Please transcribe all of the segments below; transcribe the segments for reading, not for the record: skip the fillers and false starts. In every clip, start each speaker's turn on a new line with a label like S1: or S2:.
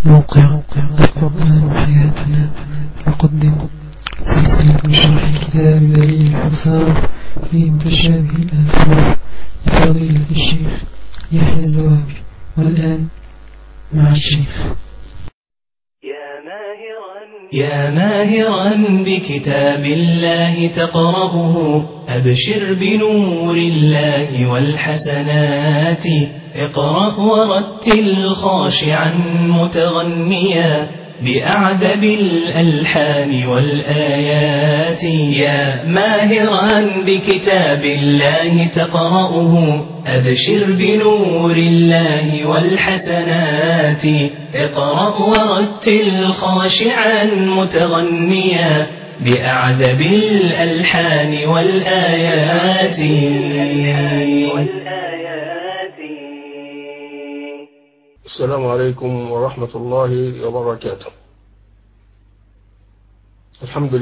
S1: موقع القرآن حياتنا يقدم سلسلة شرح كتاب دليل الحفاظ في متشابه الألفاظ لفضيلة الشيخ يحيى الزوابي. والآن مع الشيخ.
S2: يا ماهرا بكتاب الله تقرأه أبشر بنور الله والحسنات. اقرأ ورتل خاشعا متغنيا بأعذب الألحان والآيات. يا ماهرا بكتاب الله تقرأه أبشر بنور الله والحسنات. اقرأ ورتل خاشعا متغنيا بأعذب الألحان والآيات.
S3: السلام عليكم ورحمة الله وبركاته. الحمد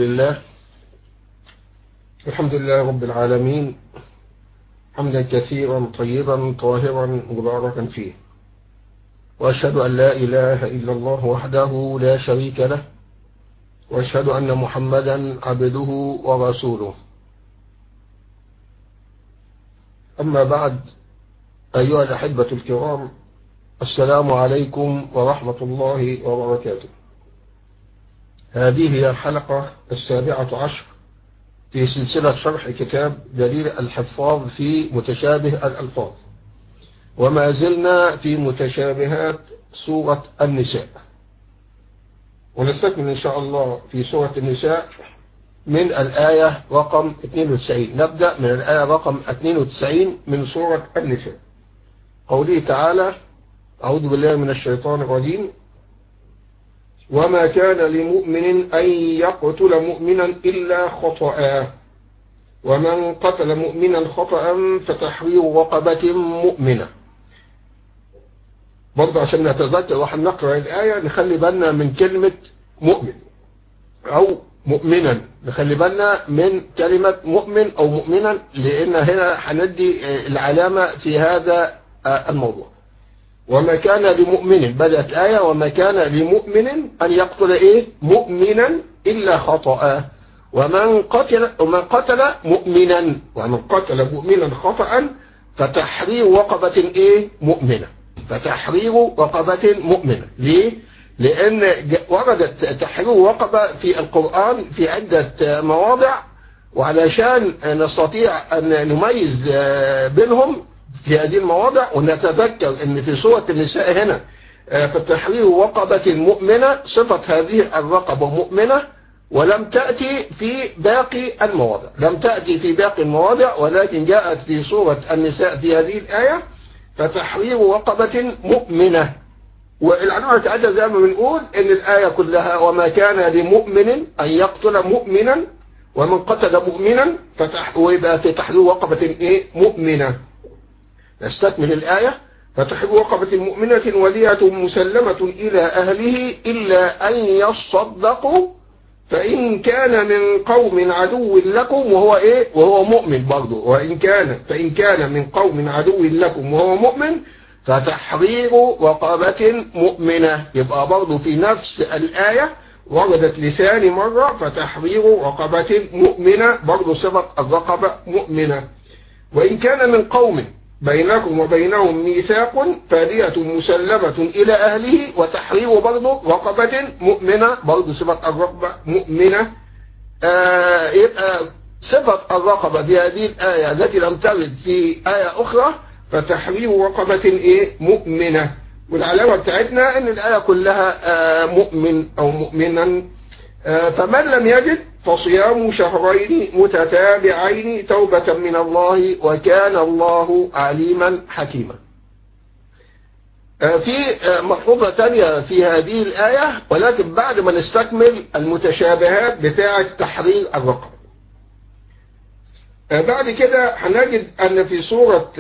S3: لله رب العالمين، حمدا كثيرا طيبا طاهرا مباركا فيه، وأشهد أن لا إله إلا الله وحده لا شريك له، وأشهد أن محمدا عبده ورسوله. أما بعد، أيها الأحبة الكرام، السلام عليكم ورحمة الله وبركاته. هذه هي الحلقة 17 في سلسلة شرح كتاب دليل الحفاظ في متشابه الألفاظ، وما زلنا في متشابهات سورة النساء، ونستكمل إن شاء الله في سورة النساء من الآية رقم 92. نبدأ من الآية رقم 92 من سورة النساء. قوله تعالى: أعوذ بالله من الشيطان الرجيم: وما كان لمؤمن أن يقتل مؤمنا إلا خطأ، ومن قتل مؤمنا خطأ فتحرير رقبة مؤمنة. برضه عشان نتذكر واحنا نقرأ الآية نخلي بالنا من كلمة مؤمن أو مؤمنا، نخلي بالنا من كلمة مؤمن أو مؤمنا، لأن هنا هندي العلامة في هذا الموضوع. وما كان لمؤمن، بدأت الآية وما كان لمؤمن أن يقتل مؤمنا إلا خطأ، ومن قتل مؤمنا خطأ فتحرير رقبة مؤمنة. فتحرير رقبة مؤمنة. ليه؟ لأن وردت تحرير رقبة في القرآن في عدة مواضع، وعلشان نستطيع أن نميز بينهم في هذه المواضع ونتذكر أن في سورة النساء هنا فتحرير رقبة مؤمنة، صفة هذه الرقبة مؤمنة، ولم تأتي في باقي المواضع، ولكن جاءت في سورة النساء في هذه الآية فتحرير رقبة مؤمنة. والعنوان بتاعتها زي ما بنقول ان الآية كلها وما كان لمؤمن أن يقتل مؤمنا ومن قتل مؤمنا ويبقى في تحرير رقبة مؤمنة. نستكمل الآية: فتحرير رقبة مؤمنة ودية مسلمة إلى أهله إلا أن يصدقوا فإن كان من قوم عدو لكم وهو مؤمن برضه، فإن كان من قوم عدو لكم وهو مؤمن فتحرير رقبة مؤمنة. يبقى برضه في نفس الآية وردت لثاني مرة فتحرير رقبة مؤمنة، برضه صفة الرقبة مؤمنة. وإن كان من قوم بينكم وبينهم ميثاق فدية مسلمة إلى أهله وتحرير برضه رقبة مؤمنة، برضه صفة الرقبة مؤمنة. يبقى صفة الرقبة في هذه الآية التي لم ترد في آية أخرى فتحرير رقبة مؤمنة. والعلامة بتاعتنا أن الآية كلها مؤمن أو مؤمنا. فمن لم يجد فصيام شهرين متتابعين توبة من الله وكان الله عليما حكيما. في ملحوظة ثانية في هذه الآية، ولكن بعد ما نستكمل المتشابهات بتاعة تحرير الرقبة. بعد كده هنجد أن في سورة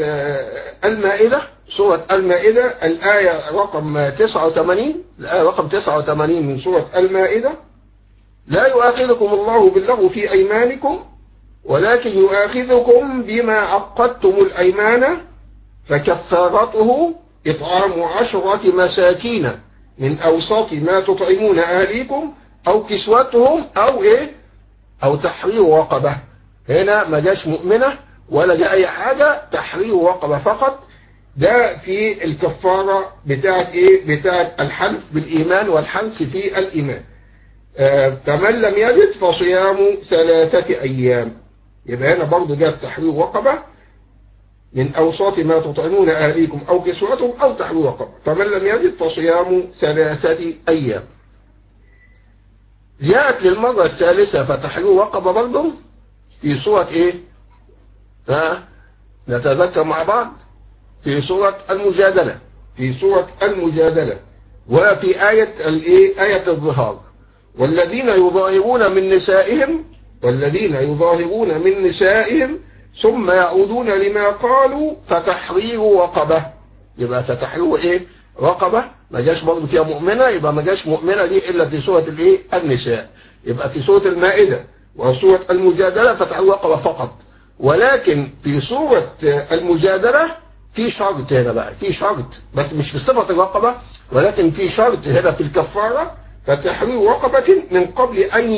S3: المائدة الآية رقم 89 من سورة المائدة: لا يؤاخذكم الله باللغو في أيمانكم ولكن يؤاخذكم بما عقدتم الأيمان فكفارته إطعام 10 مساكين من أوساط ما تطعمون أهليكم أو كسوتهم أو إيه أو تحرير رقبة. هنا ما جاش مؤمنة ولا جاء أي حاجة، تحرير رقبة فقط. ده في الكفارة بتاعت إيه؟ بتاعت الحلف بالإيمان والحلف في الإيمان. فمن لم يجد فصيام 3 أيام. يبقى هنا برضو جاء تحرير رقبة من أوساط ما تطعمون أهليكم أو كسوتهم أو تحرير رقبة. فمن لم يجد فصيام 3 أيام. جاءت للمرة الثالثة فتحرير رقبة برضو في سورة إيه؟ نتذكر مع بعض في سورة المجادلة. في سورة المجادلة وفي آية الإيه؟ آية الظهار. والذين يظاهرون من نسائهم ثم يعودون لما قالوا فتحرير رقبة. يبقى فتحرير ايه؟ رقبة. ما جاش برضه فيها مؤمنة، يبقى ما جاش مؤمنة دي الا في سورة الايه؟ النساء. يبقى في سورة المائدة وسورة المجادلة فتحرير رقبة فقط. ولكن في سورة المجادلة في شرط هنا بقى، في شرط بس مش في صفة الرقبة، ولكن في شرط هنا في الكفارة فتحرير رقبة من قبل أن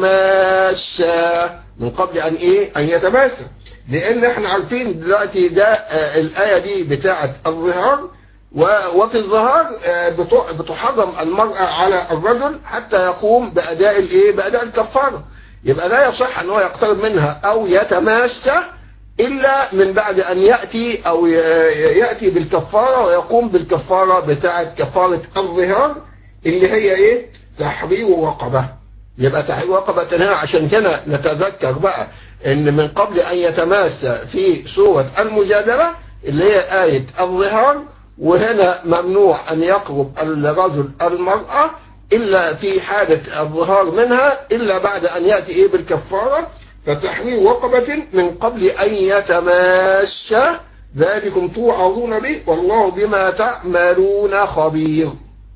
S3: يتماسى. من قبل أن إيه؟ أن يتماسى. لأن احنا عارفين دلوقتي ده الآية دي بتاعة الظهار، وفي الظهار بتحرم المرأة على الرجل حتى يقوم بأداء الإيه؟ بأداء الكفارة. يبقى لا يصح أن هو يقترب منها أو يتماسى إلا من بعد أن يأتي أو يأتي بالكفارة ويقوم بالكفارة بتاعة كفارة الظهار اللي هي ايه؟ تحرير رقبة. يبقى تحرير رقبة هنا عشان كده نتذكر بقى ان من قبل ان يتماسى في سورة المجادلة اللي هي آية الظهار، وهنا ممنوع ان يقرب الرجل المرأة الا في حالة الظهار منها الا بعد ان يأتي ايه؟ بالكفارة. فتحرير رقبة من قبل ان يتماسى ذلكم توعظون به والله بما تعملون خبير.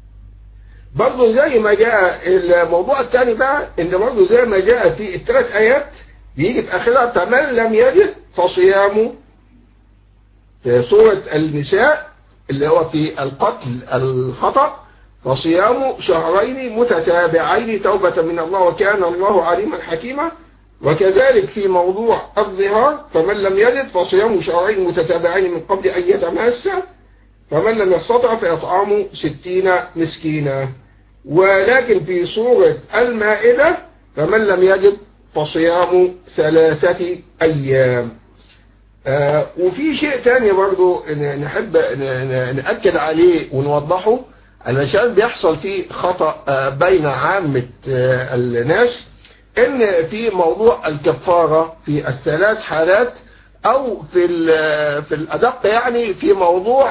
S3: برضه زي ما جاء الموضوع الثاني بقى ان برضه زي ما جاء في ال3 آيات بيجي في اخرها فمن لم يجد فصيام. في سورة النساء اللي هو في القتل الخطأ فصيام 2 شهرين متتابعين توبة من الله وكان الله عليما حكيما. وكذلك في موضوع الظهار فمن لم يجد فصيام 2 شهرين متتابعين من قبل أن يتماسى. فمن لم يستطع فإطعام 60 مسكينا. ولكن في سورة المائدة فمن لم يجد فصيام 3 أيام. وفي شيء تاني برضو نحب نأكد عليه ونوضحه علشان بيحصل فيه خطأ بين عامة الناس، ان في موضوع الكفارة في ال3 حالات او في الادق يعني في موضوع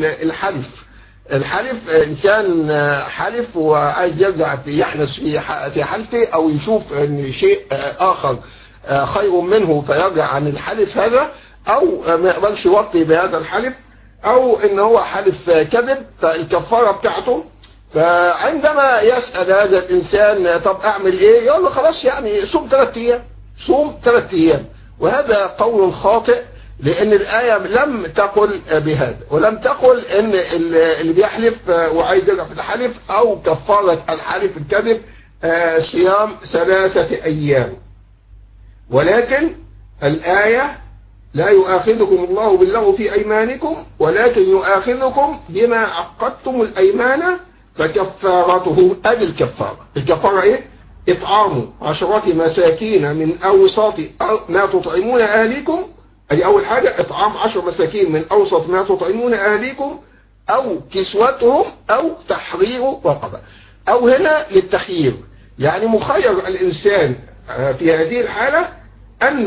S3: الحلف انسان حلف وعايز يرجع يحنث في حلفه او يشوف ان شيء اخر خير منه فيرجع عن الحلف هذا، او ما يقدرش يوطي بهذا الحلف، او ان هو حلف كذب فالكفارة بتاعته. فعندما يسأل هذا الانسان طب اعمل ايه؟ يقول له خلاص يعني صوم 3 ايام، صوم 3 ايام. وهذا قول خاطئ لأن الآية لم تقل بهذا، ولم تقل إن اللي بيحلف وعايز يرجع في الحلف أو كفارة الحلف الكذب صيام 3 أيام. ولكن الآية لا يؤاخذكم الله باللغو في أيمانكم ولكن يؤاخذكم بما عقدتم الأيمان فكفارته. أدي الكفارة إيه؟ إطعام 10 مساكين من أوسط ما تطعمون أهليكم. أدي أول حاجة، إطعام 10 مساكين من أوسط ما تطعمون أهليكم أو كسوتهم أو تحرير رقبة. أو هنا للتخيير، يعني مخير الإنسان في هذه الحالة أن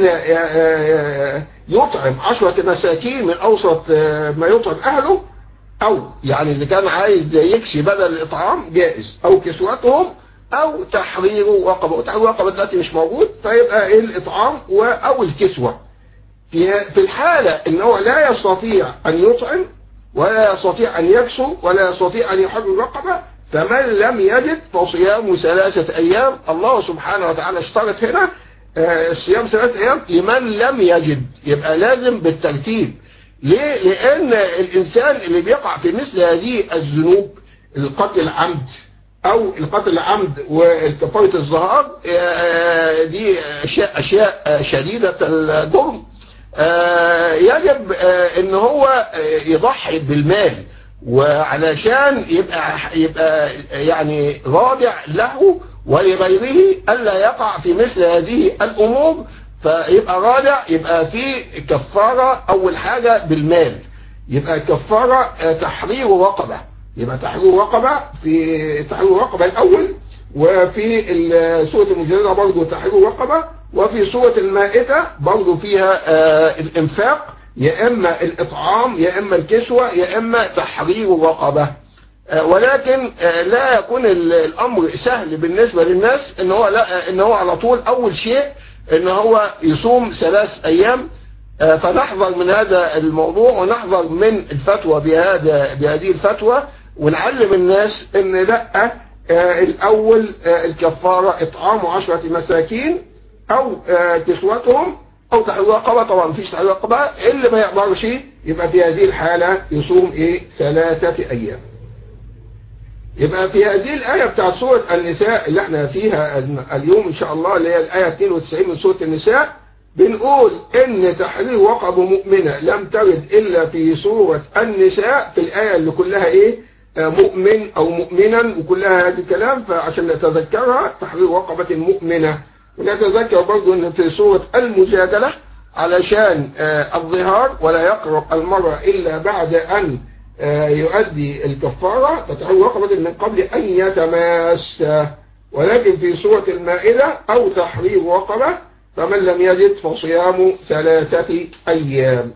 S3: يطعم 10 مساكين من أوسط ما يطعم أهله، أو يعني إذا كان عايز يكسي بدل الإطعام جائز، أو كسوتهم أو تحرير رقبة. وتحرير رقبة دلوقتي مش موجود، فيبقى إيه؟ الإطعام أو الكسوة. في الحالة إن هو لا يستطيع أن يطعم ولا يستطيع أن يكسو ولا يستطيع أن يحرر رقبة، فمن لم يجد فصيام 3 أيام. الله سبحانه وتعالى اشترط هنا صيام 3 أيام لمن لم يجد، يبقى لازم بالترتيب. ليه؟ لأن الإنسان اللي بيقع في مثل هذه الذنوب القتل العمد او القتل العمد والكفارة الظهار دي اشياء شديدة الجرم، يجب ان هو يضحي بالمال، وعلشان يبقى يعني رادع له ولغيره الا يقع في مثل هذه الامور، فيبقى رادع، يبقى في كفارة اول حاجة بالمال، يبقى كفارة تحرير رقبة، يبقى تحرير رقبة، في تحرير رقبة الاول، وفي سورة المجادلة برضه تحرير رقبة، وفي سورة المائدة برضه فيها الانفاق، يا اما الاطعام يا اما الكسوة يا اما تحرير رقبة. ولكن لا يكون الامر سهل بالنسبة للناس ان هو لا ان هو على طول اول شيء ان هو يصوم 3 ايام، فنحذر من هذا الموضوع ونحذر من الفتوى بهذه الفتوى، ونعلم الناس ان لا، الاول الكفارة اطعام 10 مساكين او كسوتهم او تحرير رقبة. طبعا مفيش تحرير رقبة، اللي ما يقدرش يبقى في هذه الحالة يصوم 3 ايام. يبقى في هذه الآية بتاعت سورة النساء اللي احنا فيها اليوم ان شاء الله، اللي هي الآية 92 من سورة النساء، بنقول ان تحرير رقبة مؤمنة لم ترد الا في سورة النساء، في الآية اللي كلها مؤمن او مؤمنا وكلها هذا الكلام، فعشان نتذكرها تحرير رقبة مؤمنة. ونتذكر برضو ان في سورة المجادلة علشان الظهار ولا يقرب المرأة الا بعد ان يؤدي الكفارة فتحرير رقبة من قبل ان يتماس، ولكن في سورة المائدة او تحرير رقبة، فمن لم يجد فصيام 3 ايام.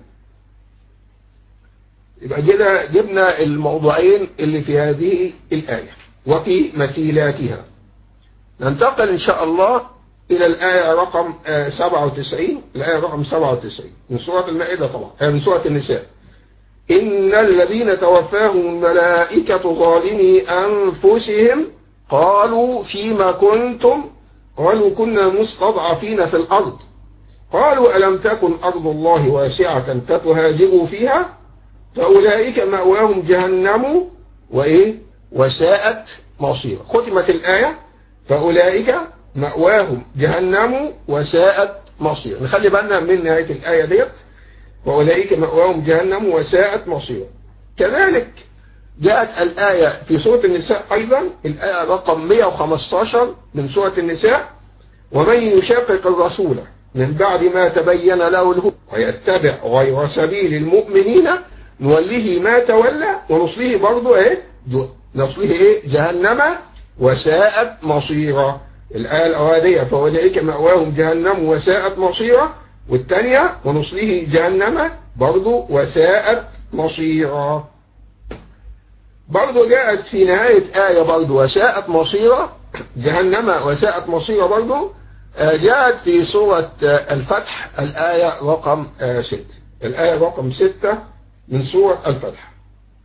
S3: يبقى كده جبنا الموضوعين اللي في هذه الآية وفي مثيلاتها. ننتقل إن شاء الله إلى الآية رقم 97، الآية رقم 97 من سورة المائدة، طبعا من سورة النساء. إن الذين توفاهم الملائكة ظالمي أنفسهم قالوا فيما كنتم، قالوا كنا مستضعفين في الأرض، قالوا ألم تكن أرض الله واسعة فتهاجروا فيها، فأولئك مأواهم جهنم وساءت مصيرا. ختمت الآية فأولئك مأواهم جهنم وساءت مصيرا. نخلي بالنا من نهاية الآية ديت، وأولئك مأواهم جهنم وساءت مصيرا. كذلك جاءت الآية في سورة النساء أيضا، الآية رقم 115 من سورة النساء: ومن يشاقق الرسول من بعد ما تبين له الهدى ويتبع غير سبيل المؤمنين نوله ما تولى ونصله برضو نصله جهنم وساءت مصيرا. الآية الأولانية فأولئك مأواهم جهنم وساءت مصيرا، والثانية ونصله جهنم برضو وساءت مصيرا. برضو جاءت في نهاية آية برضو وساءت مصيرا، جهنم وساءت مصيرا برضو، جاءت في سورة الفتح الآية رقم 6، الآية رقم 6 من سورة الفتح: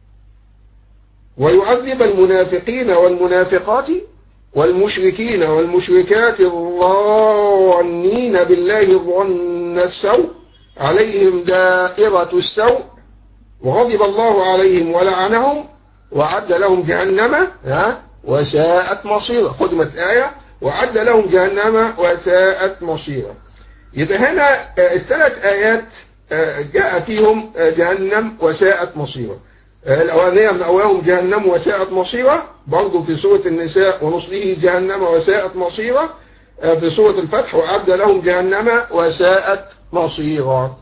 S3: ويعذب المنافقين والمنافقات والمشركين والمشركات الظانين بالله ظن السوء عليهم دائرة السوء وغضب الله عليهم ولعنهم وعد لهم جهنم وساءت مصيرا. ختمت آية وعد لهم جهنم وساءت مصيرا. يبقى هنا ال3 آيات جاء فيهم جهنم وساءت مصيرا. الأولانية مأواهم جهنم وساءت مصيرا برضو في سورة النساء ونصله جهنم وساءت مصيرا، في سورة الفتح وعد لهم جهنم وساءت مصيرا.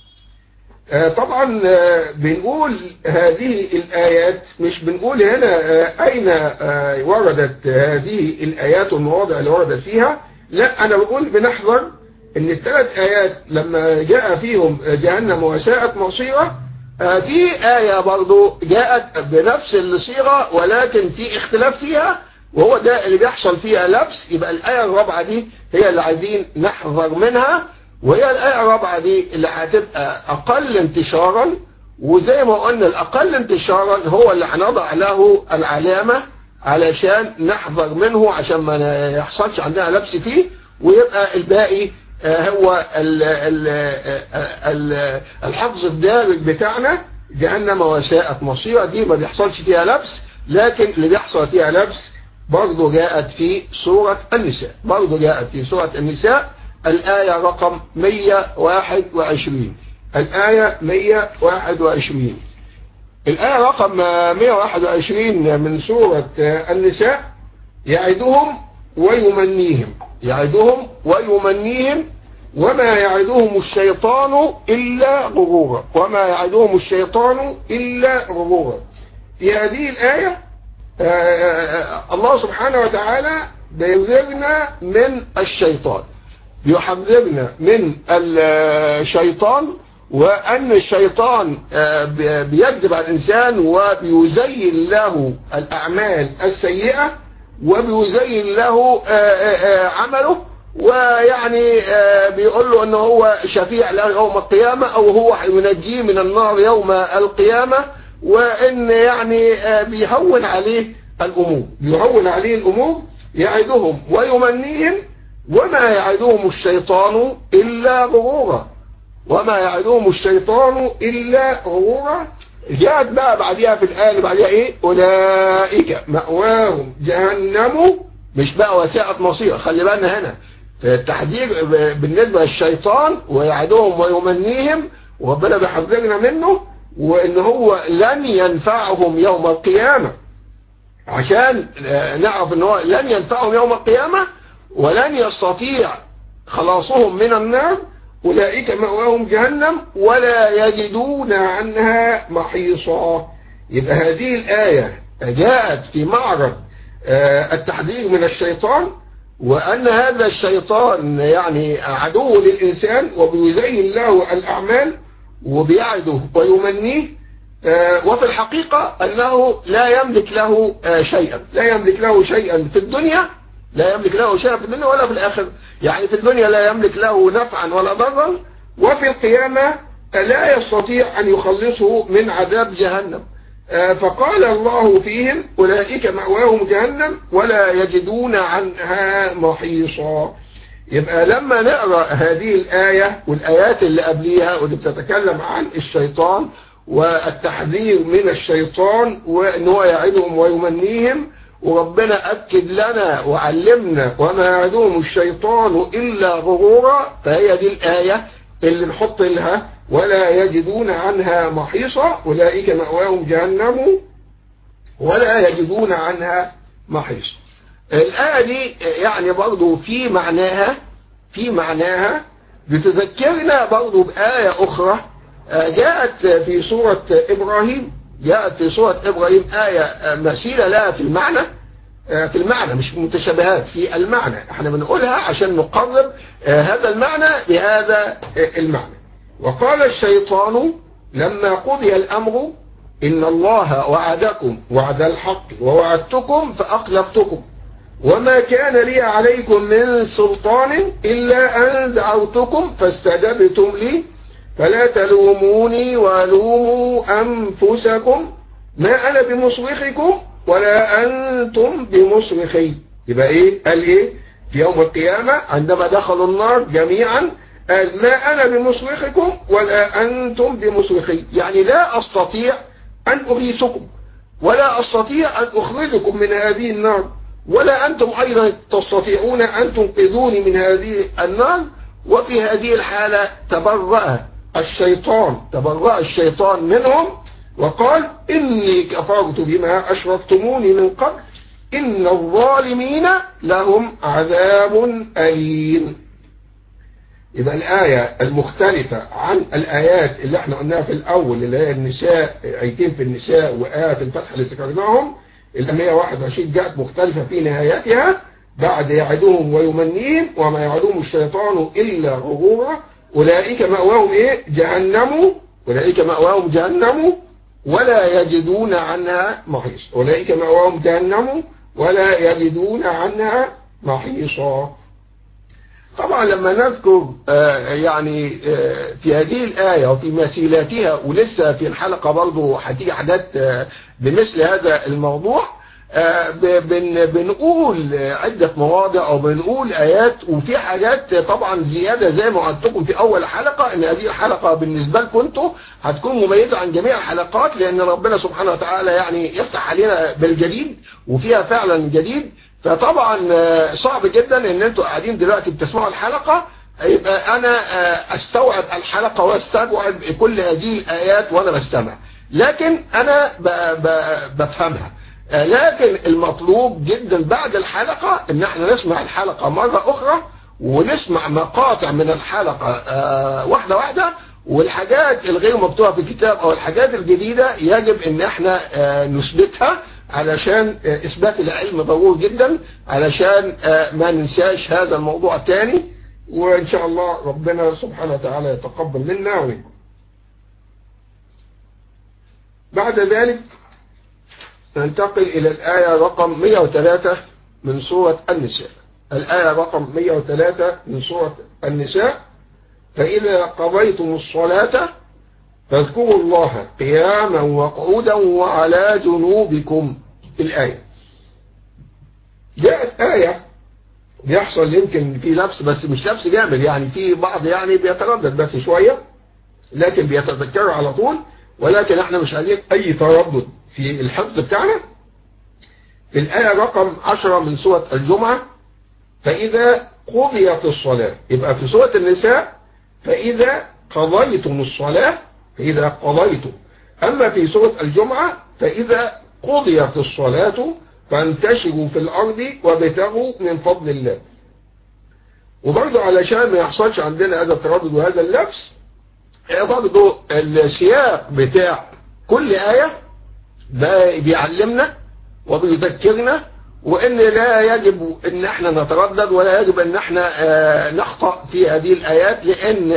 S3: طبعا بنقول هذه الآيات مش بنقول هنا أين وردت هذه الآيات والمواضع اللي وردت فيها، لا، أنا بقول بنحذر ان ال3 آيات لما جاء فيهم جهنم وساءت مصيرا، في آية برضو جاءت بنفس الصيغة ولكن في اختلاف فيها، وهو ده اللي بيحصل فيها لبس. يبقى الآية الرابعة دي هي اللي عايزين نحذر منها، وهي الآية الرابعة دي اللي هتبقى أقل انتشارا، وزي ما قلنا الأقل انتشارا هو اللي هنضع له العلامة علشان نحذر منه، عشان ما يحصلش عندنا لبس فيه، ويبقى الباقي هو الحفظ الدارج بتاعنا. جهنم وساءت مصيرا دي ما بيحصلش فيها لبس، لكن اللي بيحصل فيها لبس برضه جاءت في سورة النساء، الآية رقم 121. الآية 121 رقم 121 من سورة النساء: يعدهم ويمنيهم وما يعدهم الشيطان إلا غرورا. في هذه الآية الله سبحانه وتعالى بيحذرنا من الشيطان، وأن الشيطان بيكذب على الإنسان وبيزين له الأعمال السيئة وبيزين له عمله، ويعني بيقول له أنه هو شفيع له يوم القيامة أو هو ينجيه من النار يوم القيامة، وأن يعني بيهون عليه الأمور. يعدهم ويمنيهم وما يعدهم الشيطان إلا غرورا. جاءت بقى بعدها في الآية اللي بعدها إيه؟ أولئك مأواهم جهنم، مش بقى وساءت مصير. خلي بالنا هنا التحذير بالنسبة للشيطان ويعدهم ويمنيهم، وربنا بيحذرنا منه، وإن هو لن ينفعهم يوم القيامة، عشان نعرف إن هو لن ينفعهم يوم القيامة ولن يستطيع خلاصهم من النار. أولئك مأواهم جهنم ولا يجدون عنها محيصا. يبقى هذه الآية جاءت في معرض التحذير من الشيطان، وأن هذا الشيطان يعني عدو للإنسان وبيزين له الأعمال وبيعده ويمنيه، وفي الحقيقة أنه لا يملك له شيئا في الدنيا، ولا في الآخرة. يعني في الدنيا لا يملك له نفعا ولا ضرا، وفي القيامة لا يستطيع أن يخلصه من عذاب جهنم. فقال الله فيهم: أولئك مأواهم جهنم ولا يجدون عنها محيصا. يبقى لما نقرأ هذه الآية والآيات اللي قبليها واللي بتتكلم عن الشيطان والتحذير من الشيطان وأن هو يعدهم ويمنيهم، وربنا أكد لنا وعلمنا وما يعدهم الشيطان إلا غرورا، فهي دي الآية اللي نحط لها ولا يجدون عنها محيصا. أولئك مأواهم جهنم ولا يجدون عنها محيصا. الآية دي يعني برضو في معناها بتذكرنا برضو بآية أخرى جاءت في سورة إبراهيم. آية مثيلة لها في المعنى مش متشابهات في المعنى. احنا بنقولها عشان نقرب هذا المعنى بهذا المعنى. وقال الشيطان لما قضي الأمر إن الله وعدكم وعد الحق ووعدتكم فأخلفتكم وما كان لي عليكم من سلطان إلا أن دعوتكم فاستجبتم لي فلا تلوموني ولوموا أنفسكم ما أنا بمصرخكم ولا أنتم بمصرخي. يبقى إيه؟ قال إيه؟ في يوم القيامة عندما دخلوا النار جميعا قال: ما أنا بمصرخكم ولا أنتم بمصرخي. يعني لا أستطيع أن أغيثكم ولا أستطيع أن أخرجكم من هذه النار، ولا أنتم أيضا تستطيعون أن تنقذوني من هذه النار. وفي هذه الحالة تبرأ الشيطان منهم وقال: إني كفرت بما أشركتموني من قبل إن الظالمين لهم عذاب أليم. يبقى الآية المختلفة عن الآيات اللي احنا قلناها في الأول اللي هي النساء، آيتين في النساء وآية في الفتح اللي ذكرناهم، ال 121 جاءت مختلفة في نهايتها بعد يعدهم ويمنيهم وما يعدهم الشيطان إلا غرورا. أولئك مأواهم إيه؟ جهنم ولا يجدون عنها محيصا. طبعا لما نذكر يعني في هذه الآية وفي مثيلاتها، ولسه في الحلقة برضو هتيجي حاجات بمثل هذا الموضوع، بنقول عدة مواضع أو بنقول آيات، وفي حاجات طبعا زيادة زي ما قلتكم في أول حلقة إن هذه الحلقة بالنسبة لكم انتوا هتكون مميزة عن جميع الحلقات، لأن ربنا سبحانه وتعالى يعني يفتح علينا بالجديد وفيها فعلا جديد. فطبعا صعب جدا إن انتوا قاعدين دلوقتي بتسمعوا الحلقة يبقى أنا أستوعب الحلقة وأستوعب كل هذه الآيات وأنا بستمع، لكن أنا بفهمها. لكن المطلوب جدا بعد الحلقة ان احنا نسمع الحلقة مرة اخرى ونسمع مقاطع من الحلقة واحدة واحدة، والحاجات الغير مكتوبة في الكتاب او الحاجات الجديدة يجب ان احنا نثبتها، علشان اثبات العلم ضروري جدا، علشان ما ننساش هذا الموضوع تاني. وان شاء الله ربنا سبحانه وتعالى يتقبل منا ومنكم. بعد ذلك ننتقل إلى الآية رقم 103 من سورة النساء. الآية رقم 103 من سورة النساء: فإذا قضيتم الصلاة فاذكروا الله قياما وقعودا وعلى جنوبكم. الآية جاءت آية بيحصل يمكن في لبس، بس مش لبس جامد، يعني في بعض يعني بيتردد بس شوية، لكن بيتذكروا على طول، ولكن احنا مش عايزين أي تردد في الحفظ بتاعنا. في الآية رقم 10 من سورة الجمعة: فإذا قضيت الصلاة. يبقى في سورة النساء فإذا قضيتم الصلاة، فإذا قضيتم. أما في سورة الجمعة فإذا قضيت الصلاة فانتشروا في الأرض وابتغوا من فضل الله. وبرضه علشان ما يحصلش عندنا هذا التردد وهذا اللبس، برضه السياق بتاع كل آية بيعلمنا وبيذكرنا وان لا يجب ان احنا نتردد ولا يجب ان احنا نخطأ في هذه الايات، لان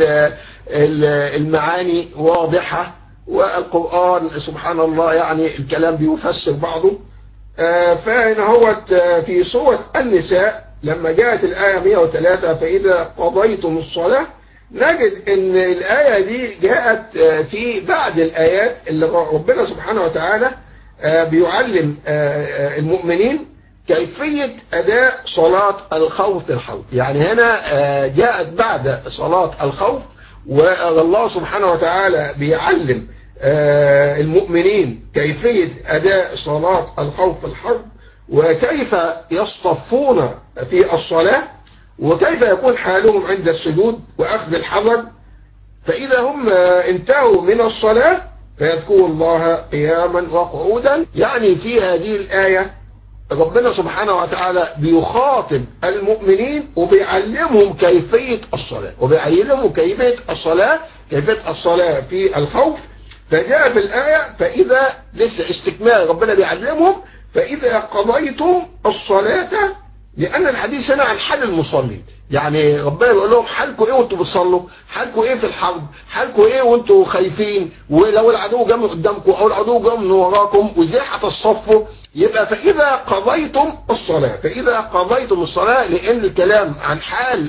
S3: المعاني واضحة، والقرآن سبحان الله يعني الكلام بيفسر بعضه. فهنا هو في سورة النساء لما جاءت الآية 103 فإذا قضيتم الصلاة، نجد ان الآية دي جاءت في بعد الآيات اللي ربنا سبحانه وتعالى بيعلم المؤمنين كيفية أداء صلاة الخوف في الحرب. يعني هنا جاءت بعد صلاة الخوف، والله سبحانه وتعالى بيعلم المؤمنين كيفية أداء صلاة الخوف في الحرب، وكيف يصطفون في الصلاة، وكيف يكون حالهم عند السجود وأخذ الحذر. فإذا هم انتهوا من الصلاة فيذكروا الله قياما وقعودا. يعني في هذه الآية ربنا سبحانه وتعالى بيخاطب المؤمنين وبيعلمهم كيفية الصلاة، وبيعلمهم كيفية الصلاة في الخوف. فجاء في الآية فإذا لسه استكمال ربنا بيعلمهم فإذا قضيتم الصلاة، لأن الحديث هنا عن حال المصلين. يعني ربنا بيقول لهم حالكم ايه وانتوا بتصلوا، حالكم ايه في الحرب، حالكم ايه وانتوا خايفين، ولو العدو جاء من قدامكم او العدو جاء من وراكم، وازاي هتصفوا. يبقى فإذا قضيتم الصلاة، لأن الكلام عن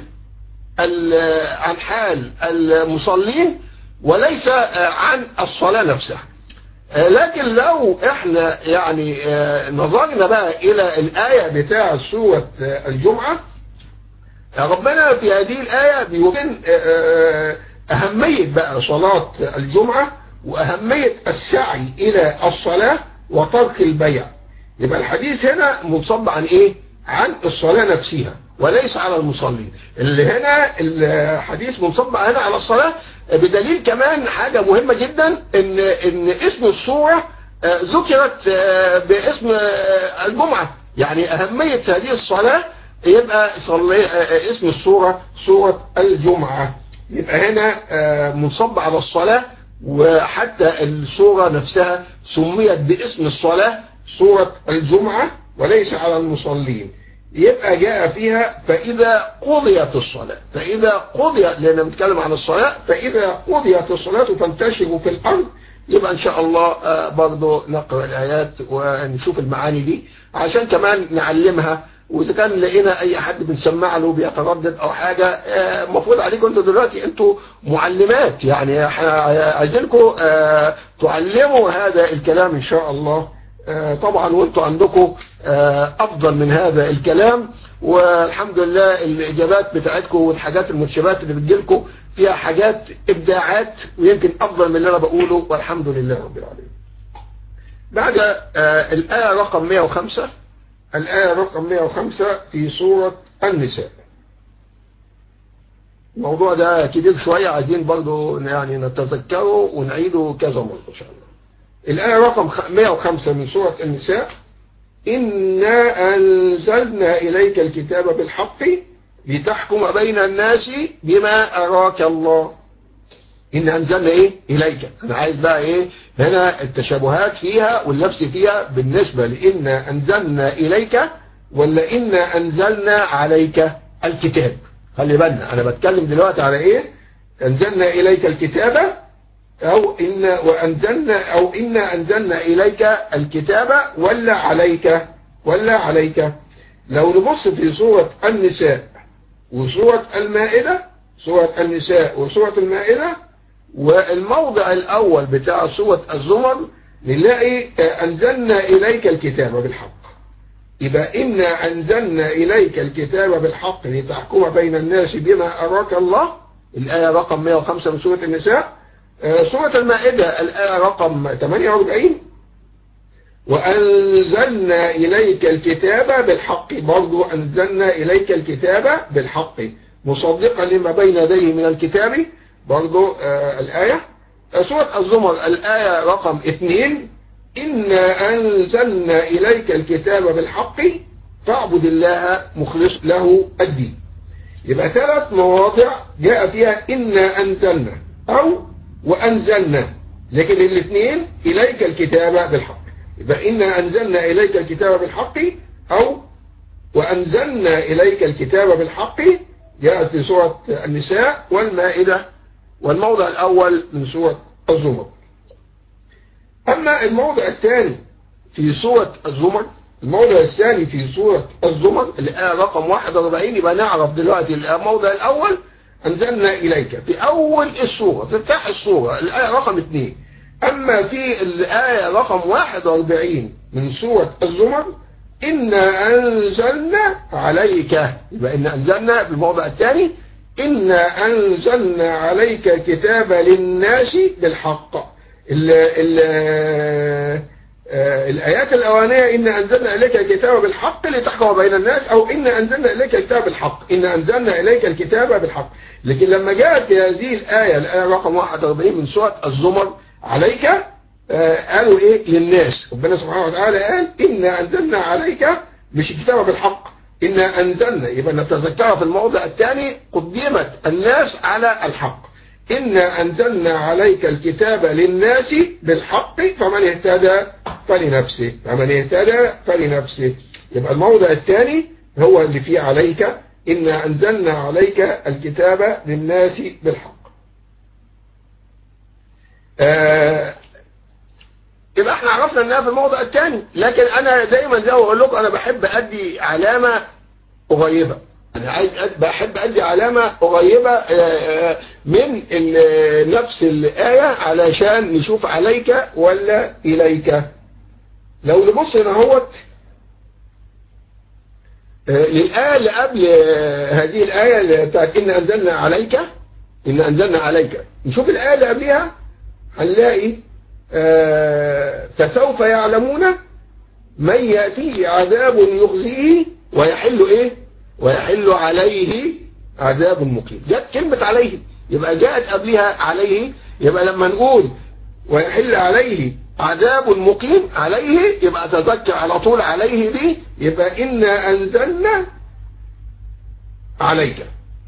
S3: حال المصلين وليس عن الصلاة نفسها. لكن لو احنا يعني نظرنا بقى الى الآية بتاع سورة الجمعة، ربنا في هذه الآية بيبين أهمية بقى صلاة الجمعة وأهمية السعي إلى الصلاة وترك البيع. يبقى الحديث هنا منصب عن إيه؟ عن الصلاة نفسها وليس على المصلين. اللي هنا الحديث منصب هنا على الصلاة، بدليل كمان حاجة مهمة جدا إن اسم السورة ذكرت باسم الجمعة. يعني أهمية هذه الصلاة يبقى اسم السورة سورة الجمعة. يبقى هنا منصب على الصلاة، وحتى السورة نفسها سميت باسم الصلاة سورة الجمعة وليس على المصلين. يبقى جاء فيها فإذا قضيت الصلاة، فإذا قضيت، لأننا بنتكلم عن الصلاة، فإذا قضيت الصلاة فانتشروا في الأرض. يبقى إن شاء الله برضو نقرأ الآيات ونشوف المعاني دي عشان كمان نعلمها. وإذا كان لقينا أي حد بنسمع له بيتردد أو حاجة، المفروض عليكم أنتوا دلوقتي أنتوا معلمات، يعني احنا عايزينكم تعلموا هذا الكلام إن شاء الله طبعا وانتوا عندكم افضل من هذا الكلام، والحمد لله الاجابات بتاعتكم والحاجات المتشابهات اللي بتجيلكم فيها حاجات ابداعات ويمكن افضل من اللي انا بقوله، والحمد لله رب العالمين. بعد الآية رقم 105، الآية رقم 105 في سورة النساء. الموضوع ده كبير شوية، عايزين برضو يعني نتذكره ونعيده كذا مرة إن شاء الله. الآية رقم 105 من سورة النساء: إنا أنزلنا إليك الكتاب بالحق لتحكم بين الناس بما أراك الله. إن أنزلنا إيه؟ إليك. أنا عايز بقى إيه هنا التشابهات فيها واللبس فيها بالنسبة لإنا أنزلنا إليك ولا إنا أنزلنا عليك الكتاب. خلي بالنا أنا بتكلم دلوقتي على إيه؟ أنزلنا إليك الكتاب أو إنا أنزلنا إليك الكتاب ولا عليك. لو نبص في سورة النساء وسورة المائدة، سورة النساء وسورة المائدة والموضع الأول بتاع سورة الزمر نلاقي أنزلنا إليك الكتاب بالحق. يبقى إنا أنزلنا إليك الكتاب بالحق لتحكم بين الناس بما أراك الله، الآية رقم 105 من سورة النساء. سورة المائدة الآية رقم 48: وأنزلنا إليك الكتاب بالحق، برضو أنزلنا إليك الكتاب بالحق مصدقا لما بين يديه من الكتاب، برضو الآية. سورة الزمر الآية رقم 2: إنا أنزلنا إليك الكتاب بالحق فاعبد الله مخلص له الدين. يبقى 3 مواضع جاء فيها إنا أنزلنا أو وأنزلنا، لكن الاثنين إليك الكتاب بالحق. يبقى إنا أنزلنا إليك الكتاب بالحق أو وأنزلنا إليك الكتاب بالحق جاءت في سورة النساء والمائدة والموضع الأول من سورة الزمر. أما الموضع الثاني في سورة الزمر، الموضع الثاني في سورة الزمر الآية رقم 41، يبقى نعرف دلوقتي الموضع الأول أنزلنا إليك في أول السورة في افتتاح السورة الآية رقم 2. أما في الآية رقم 41 من سورة الزمر إنا أنزلنا عليك، يبقى إنا أنزلنا في الموضع الثاني إنا أنزلنا عليك الكتاب للناس بالحق. الآيات الأولانية إنا أنزلنا إليك الكتاب بالحق لتحكم بين الناس، أو إنا أنزلنا إليك الكتاب بالحق، إنا أنزلنا إليك الكتاب بالحق. لكن لما جاءت في هذه الآية رقم 41 من سورة الزمر عليك، قالوا إيه؟ للناس. ربنا سبحانه وتعالى قال إنا أنزلنا عليك مش الكتاب بالحق، إنا أنزلنا، يبقى نتذكر في الموضع الثاني قدمت الناس على الحق. إنا أنزلنا عليك الكتاب للناس بالحق فمن اهتدى فلنفسه. يبقى الموضع الثاني هو اللي فيه عليك، إنا أنزلنا عليك الكتاب للناس بالحق. يبقى احنا عرفنا انها في الموضع الثاني، لكن انا دايما زي ما بقول لكم انا بحب ادي علامة قريبة، أنا بحب أدي علامة قريبة من نفس الآية علشان نشوف عليك ولا إليك. لو نبص هنا هوت للآية اللي قبل هذه الآية اللي بتاعت إن أنزلنا عليك، نشوف الآية اللي قبلها هنلاقي فسوف يعلمون من يأتيه عذاب يخزيه ويحل عليه عذاب مقيم. جاءت كلمة عليه، يبقى جاءت قبلها عليه، يبقى لما نقول ويحل عليه عذاب مقيم عليه يبقى تذكر على طول عليه دي، يبقى إنا أنزلنا عليك.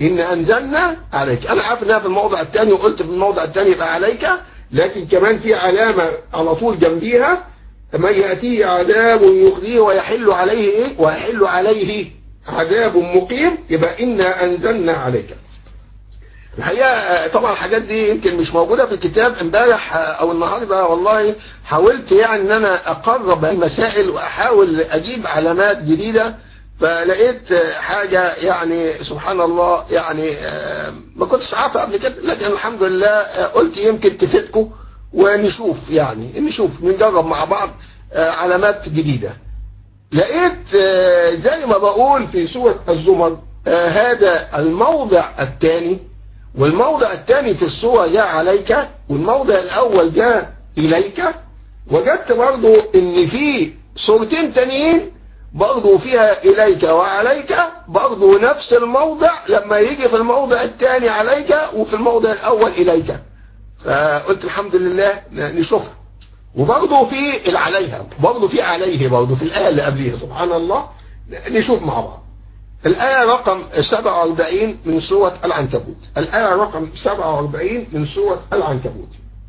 S3: أنا عارف إنها في الموضع الثاني وقلت في الموضع الثاني يبقى عليك، لكن كمان في علامة على طول جنبيها من يأتيه عذاب يخزيه ويحل عليه عذاب مقيم، يبقى إنا أنزلنا عليك. الحقيقة طبعا الحاجات دي يمكن مش موجودة في الكتاب. امبارح أو النهاردة والله حاولت يعني ان انا اقرب المسائل واحاول اجيب علامات جديدة، فلقيت حاجة يعني سبحان الله يعني ما كنتش عارفها قبل كده، لكن الحمد لله قلت يمكن تفيدكم ونشوف نجرب مع بعض علامات جديدة. لقيت زي ما بقول في سورة الزمر هذا الموضع الثاني، والموضع الثاني في السورة جاء عليك، والموضع الأول جاء إليك. وجدت برضو إن في سورتين تانيين برضو فيها إليك وعليك، برضو نفس الموضع لما يجي في الموضع الثاني عليك وفي الموضع الأول إليك. فقلت الحمد لله نشوفها. وبرضو في عليها، برضو في عليه، برضو في الآية اللي قبليها سبحان الله. نشوف مع بعض الآية رقم 47 من سورة العنكبوت. الآية رقم 47 من سورة العنكبوت.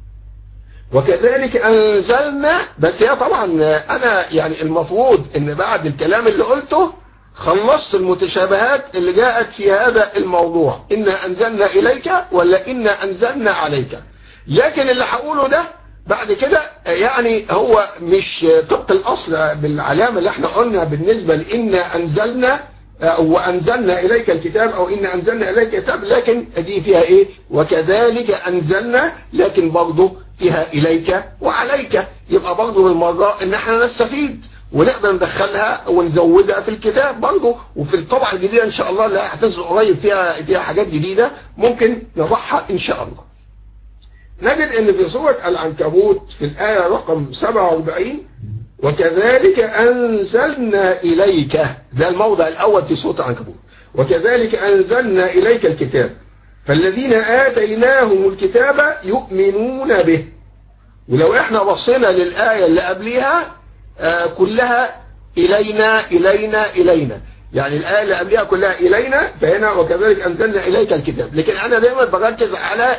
S3: وكذلك أنزلنا، بس هي طبعا أنا يعني المفروض إن بعد الكلام اللي قلته خلصت المتشابهات اللي جاءت في هذا الموضوع، إنا أنزلنا إليك ولا إنا أنزلنا عليك. لكن اللي هقوله ده بعد كده يعني هو مش طبق الأصل بالعلامة اللي احنا قلنا بالنسبة لإنا أنزلنا وأنزلنا إليك الكتاب أو إنا أنزلنا إليك الكتاب، لكن دي فيها إيه وكذلك أنزلنا، لكن برضه فيها إليك وعليك. يبقى برضه بالمرة إن احنا نستفيد ونقدر ندخلها ونزودها في الكتاب برضه، وفي الطبعة الجديدة إن شاء الله اللي هتنزل قريب فيها حاجات جديدة ممكن نضعها إن شاء الله. نجد ان في سورة العنكبوت في الآية رقم 47 وكذلك أنزلنا إليك، ده الموضع الأول في سورة العنكبوت. وكذلك أنزلنا إليك الكتاب فالذين آتيناهم الكتاب يؤمنون به. ولو احنا بصينا للآية اللي قبلها كلها إلينا إلينا إلينا، يعني الآية اللي قبلها كلها إلينا، فهنا وكذلك أنزلنا إليك الكتاب. لكن أنا دايما بركز على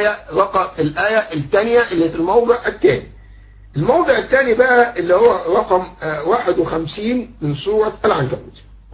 S3: الآية الثانية اللي في الموضع الثاني. الموضع الثاني بقى اللي هو رقم 51 من سورة العنكبوت.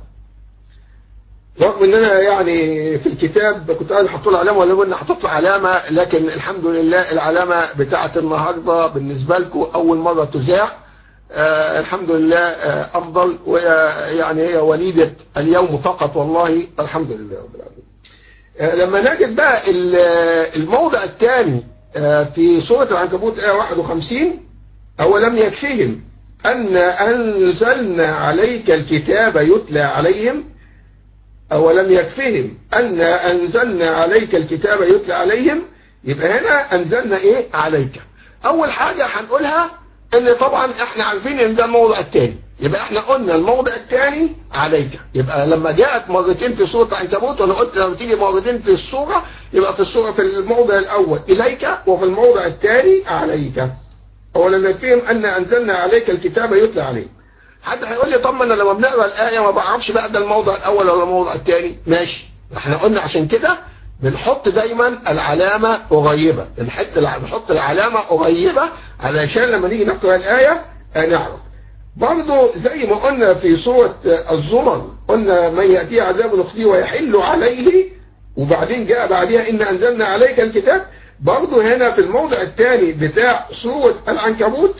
S3: رغم ان انا يعني في الكتاب كنت عايز احط له علامه ولا قلنا حطيت له علامه، لكن الحمد لله العلامه بتاعه النهارده بالنسبه لكم اول مره تذاع الحمد لله أفضل، ويعني هي وليدة اليوم فقط والله الحمد لله رب العالمين. لما نجد بقى الموضع الثاني في سورة العنكبوت آية 51 أولم يكفيهم أن أنزلنا عليك الكتاب يتلى عليهم، أولم يكفيهم أن أنزلنا عليك الكتاب يتلى عليهم. يبقى هنا أنزلنا إيه عليك. أول حاجة هنقولها ان طبعا احنا عارفين ان ده الموضع الثاني، يبقى احنا قلنا الموضع الثاني عليك. يبقى لما جاءت مرتين في سورة العنكبوت، وانا قلت لما تيجي مرتين في السورة يبقى في الموضع الاول اليك وفي الموضع الثاني عليك. اولم يكفيهم ان انزلنا عليك الكتاب يتلى عليك. حد هيقول لي طب ما انا لما بنقرا الايه ما بعرفش بقى ده الموضع الاول ولا الموضع الثاني. ماشي، احنا قلنا عشان كده بنحط دايما العلامة قريبة، بنحط العلامة قريبة علشان لما نيجي نقرأ الآية نعرف. برضو زي ما قلنا في سورة الزمر قلنا من يأتي عذاب نخزيه ويحل عليه، وبعدين جاء بعدها إن أنزلنا عليك الكتاب. برضو هنا في الموضع الثاني بتاع سورة العنكبوت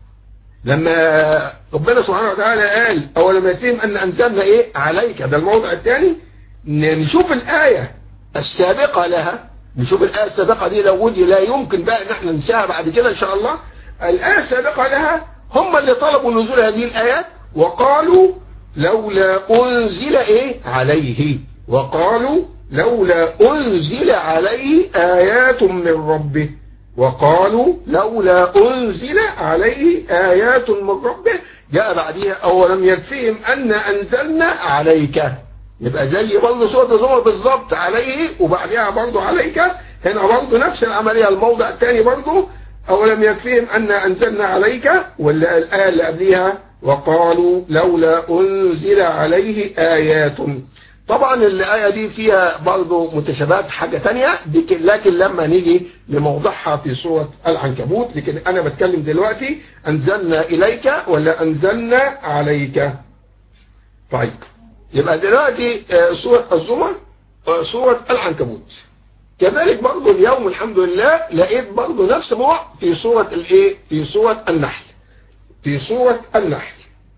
S3: لما ربنا سبحانه وتعالى قال أولم يكفيهم أن أنزلنا إيه عليك، ده الموضع الثاني. نشوف الآية السابقة لها، نشوف الآية السابقة دي لو ودي لا يمكن بقى ان احنا ننساها بعد كده ان شاء الله. الآية السابقة لها هم اللي طلبوا نزول هذه الآيات وقالوا لولا أنزل إيه عليه، وقالوا لولا أنزل عليه آيات من ربه، وقالوا لولا أنزل عليه آيات من ربه. جاء بعدها أولم يكفيهم أن أنزلنا عليك. يبقى زي برضه سورة الزمر بالظبط عليه وبعدها برضه عليك. هنا برضه نفس العملية الموضع الثاني برضه أولم يكفيهم أن أنزلنا عليك، ولا الآية اللي قبلها وقالوا لولا أنزل عليه آيات. طبعا الآية دي فيها برضه متشابهات حاجة تانية، لكن لما نيجي لموضعها في سورة العنكبوت. لكن أنا بتكلم دلوقتي أنزلنا إليك ولا أنزلنا عليك. طيب يبقى دلوقتي سورة الزمر سورة العنكبوت. كذلك برضه اليوم الحمد لله لقيت برضه نفس موضوع في سورة الايه في سورة النحل. في سورة النحل،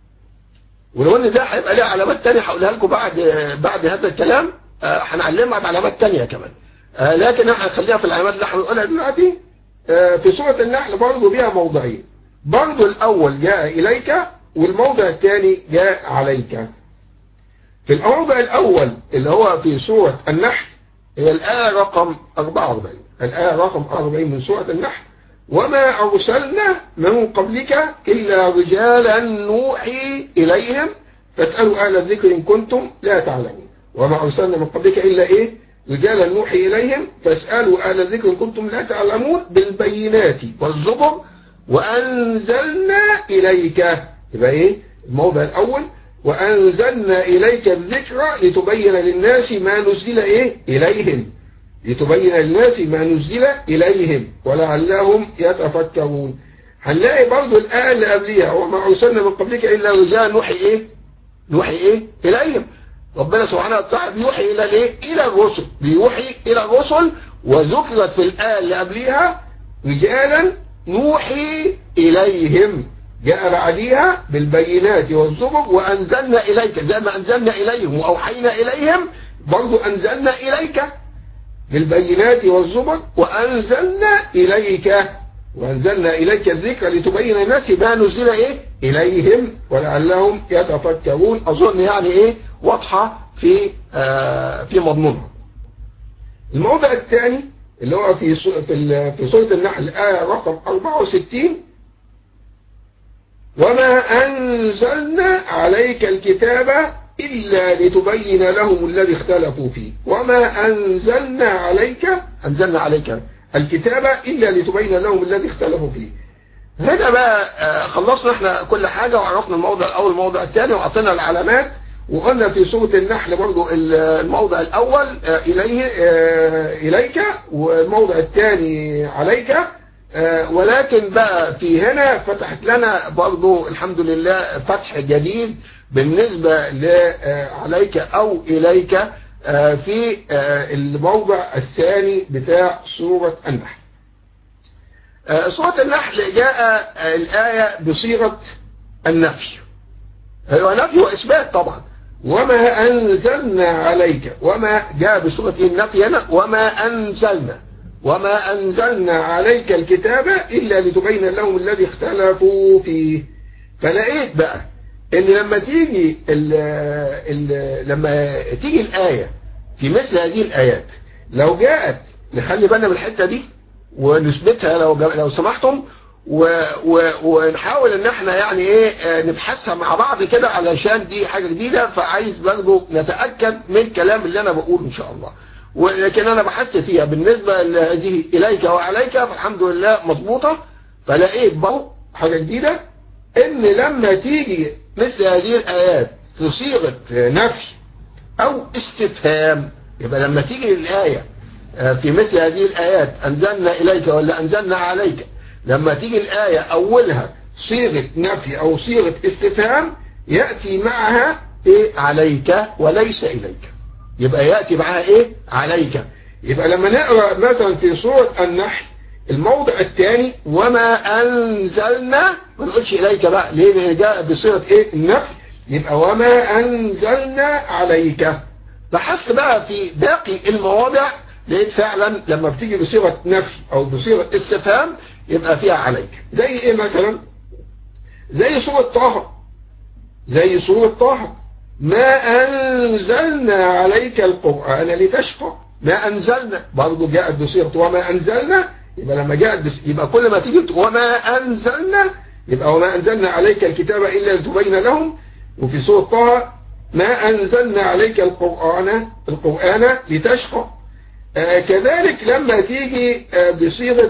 S3: ولو ان ده هيبقى ليه علامات تانية هقولها لكم بعد هذا الكلام. هنعلمها بعلامات تانية كمان، لكن احنا هنخليها في العلامات اللي هنقولها دلوقتي. في سورة النحل برضه بيها موضعين. برضو الأول جاء إليك، والموضع الثاني جاء عليك. في الموضع الأول اللي هو في سورة النحل هي الآية رقم 44، الآية رقم 40 من سورة النحل: وما أرسلنا من قبلك إلا رجالا نوحي إليهم فاسألوا أهل الذكر إن كنتم لا تعلمون. وما أرسلنا من قبلك إلا إيه؟ رجالا نوحي إليهم فاسألوا أهل الذكر إن كنتم لا تعلمون بالبينات والزبر وأنزلنا إليك. يبقى إيه الموضع الأول؟ وأنزلنا إليك الذكر لتبين للناس ما نزل إيه؟ إليهم، لتبين للناس ما نزل إليهم ولعلهم يتفكرون. هنلاقي برضو الآية اللي قبليها: وما أرسلنا من قبلك إلا رجالا نوحي إيه؟ نوحي إيه؟ إليهم. ربنا سبحانه وتعالى بيوحي إلى الإيه؟ إلى الرسل، بيوحي إلى الرسل، وذكرت في الآية اللي قبليها رجالا نوحي إليهم، جاء بعديها بالبينات والزبر وأنزلنا إليك، زي ما أنزلنا إليهم وأوحينا إليهم برضو أنزلنا إليك بالبينات والزبر وأنزلنا إليك الذكر لتبين الناس ما نزل إيه؟ إليهم ولعلهم يتفكرون. أظن يعني إيه واضحة في مضمونها. الموضع الثاني اللي هو في سورة النحل آية رقم 64: وما أنزلنا عليك الكتاب إلا لتبين لهم الذي اختلفوا فيه. وما أنزلنا عليك الكتاب إلا لتبين لهم الذي اختلفوا فيه. هنا بقى خلصنا احنا كل حاجة وعرفنا الموضع الأول الموضع الثاني وعطينا العلامات، وقلنا في سورة النحل برضو الموضع الأول إليك والموضع الثاني عليك. ولكن بقى في هنا فتحت لنا برضو الحمد لله فتح جديد بالنسبة لعليك أو إليك في الموضع الثاني بتاع سورة النحل. سورة النحل جاء الآية بصيغة النفي، هو نفي وإثبات طبعا. وما أنزلنا عليك، وما جاء بصيغة النفي هنا، وما أنزلنا عليك الكتاب إلا لتبين لهم الذي اختلفوا فيه. فلقيت بقى إن لما تيجي الآية في مثل هذه الآيات لو جاءت، نخلي بالنا من الحتة دي ونثبتها لو سمحتم، ونحاول ان احنا يعني ايه نبحثها مع بعض كده علشان دي حاجة جديدة، فعايز برضه نتأكد من الكلام اللي انا بقوله ان شاء الله. ولكن انا بحثت فيها بالنسبة لهذه اليك وعليك فالحمد لله مضبوطة. فلقيت برضه حاجة جديدة ان لما تيجي مثل هذه الايات في صيغة نفي او استفهام، يبقى لما تيجي الآية في مثل هذه الآيات أنزلنا إليك ولا أنزلنا عليك، لما تيجي الآية أولها صيغة نفي أو صيغة استفهام يأتي معها إيه؟ عليك وليس إليك. يبقى يأتي معها إيه؟ عليك. يبقى لما نقرأ مثلا في سورة النحل الموضع الثاني وما أنزلنا، ما نقولش إليك بقى، ليه؟ لأن جاء بصيغة إيه؟ النفي. يبقى وما أنزلنا عليك. بحثت بقى في باقي المواضع لقيت فعلا لما بتيجي بصيغة نفي أو بصيغة استفهام يبقى فيها عليك. زي إيه مثلا؟ زي سورة طه ما أنزلنا عليك القرآن لتشقى. ما أنزلنا برضو جاءت بصيغة وما أنزلنا، يبقى لما جاءت يبقى كل ما تيجي وما أنزلنا يبقى وما أنزلنا عليك الكتاب إلا لتبين لهم. وفي سورة طه ما أنزلنا عليك القرآن لتشقى. كذلك لما تيجي بصيغة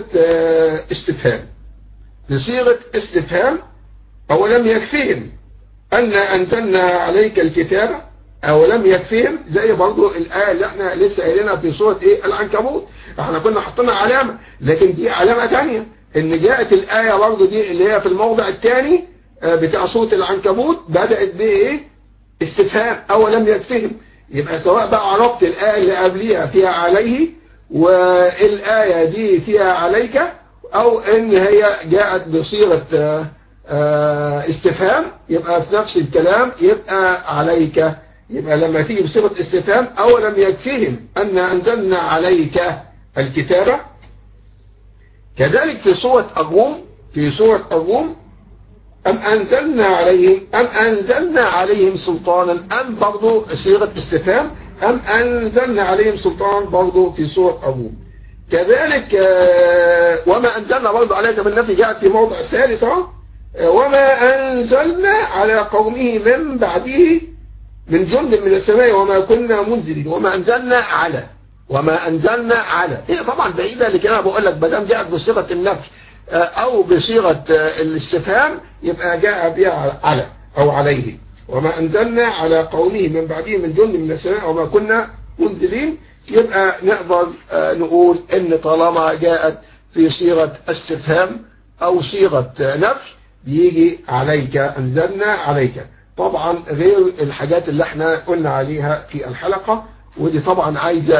S3: استفهام أولم يكفيهم أن أنزلنا عليك الكتاب، أولم يكفيهم، زي برضو الآية اللي احنا لسه قايلينها في سورة إيه؟ العنكبوت. احنا كنا حطينا علامة، لكن دي علامة تانية إن جاءت الآية برضو دي اللي هي في الموضع الثاني بتاع سورة العنكبوت بدأت بإيه؟ استفهام أولم يكفيهم. يبقى سواء بقى عرفت الآية اللي قبليها فيها عليه والآية دي فيها عليك، أو إن هي جاءت بصيغة استفهام يبقى في نفس الكلام يبقى عليك. يبقى لما تيجي بصيغة استفهام أولم يكفيهم أن أنزلنا عليك الكتاب. كذلك في سورة الروم أم أنزلنا عليهم سلطانا، أم برضو صيغة استفهام، أم أنزلنا عليهم سلطانا برضو في سورة الروم. كذلك وما أنزلنا برضو عليك من نفي جاءت في موضع ثالث، وما أنزلنا على قومه من بعده من جند من السماء وما كنا منزلين. وما أنزلنا على هي طبعا بعيدة، لكن أنا بقول لك ما دام جاءت بصيغة النفي أو بصيغة الاستفهام يبقى جاء بها على أو عليه. وما أنزلنا على قومه من بعده من جند من السماء وما كنا منزلين، يبقى نقدر نقول إن طالما جاءت في صيغة استفهام أو صيغة نفي بيجي عليك، أنزلنا عليك. طبعا غير الحاجات اللي احنا قلنا عليها في الحلقة، ودي طبعا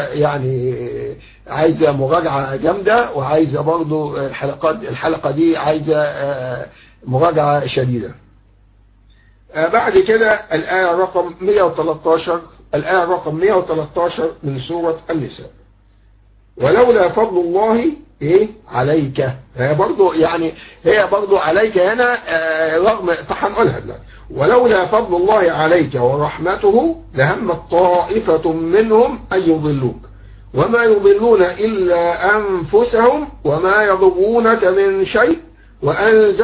S3: عايزة مراجعة جامدة، وعايزة برضو الحلقة دي عايزة مراجعة شديدة. بعد كده الآية رقم 113 من سورة النساء. ولولا فضل الله عليك، هي برضو عليك هنا رغم هنقولها دلوقتي. ولولا فضل الله عليك ورحمته لهمت طائفة منهم أن يضلوك وما يضلون إلا أنفسهم وما يضرونك من شيء وأنزل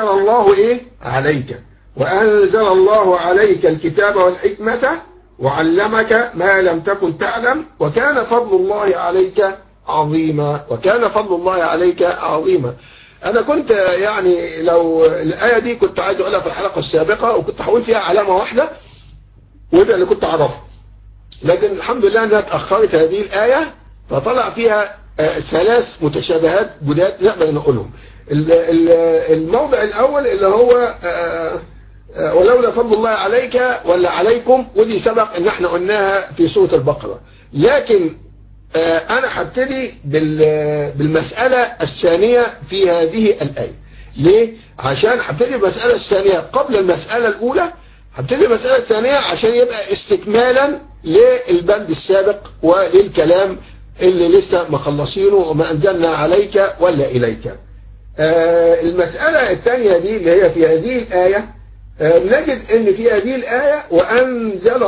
S3: الله عليك الكتاب والحكمة وعلمك ما لم تكن تعلم وكان فضل الله عليك عظيما. أنا كنت لو الآية دي كنت عايز أقولها في الحلقة السابقة، وكنت هقول فيها علامة واحدة وده اللي كنت أعرفها، لكن الحمد لله أنها اتأخرت هذه الآية، فطلع فيها 3 متشابهات جداد نقدر نقولهم. الموضع الأول اللي هو ولولا فضل الله عليك ولا عليكم، ودي سبق ان احنا قلناها في سورة البقرة، لكن انا هبتدي بالمسألة الثانية في هذه الآية. ليه؟ عشان هبتدي بالمسألة الثانية قبل المسألة الأولى، هبتدي بالمسألة الثانية عشان يبقى استكمالا للبند السابق وللكلام اللي لسه مخلصينه وما أنزلنا عليك ولا إليك. المسألة الثانية دي اللي هي في هذه الآية، نجد ان في هذه الآية وأنزل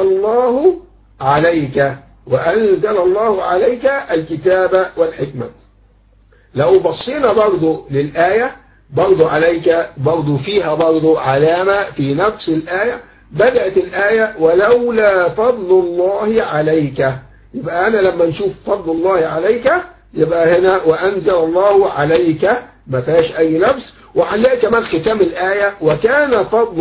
S3: الله عليك الكتاب والحكمة. لو بصينا برضو للآية برضو عليك برضو فيها برضو علامة في نفس الآية. بدأت الآية ولولا فضل الله عليك، يبقى أنا لما نشوف فضل الله عليك يبقى هنا وأنزل الله عليك ما فيهاش أي لبس، وهنلاقي كمان ختام الآية وكان فضل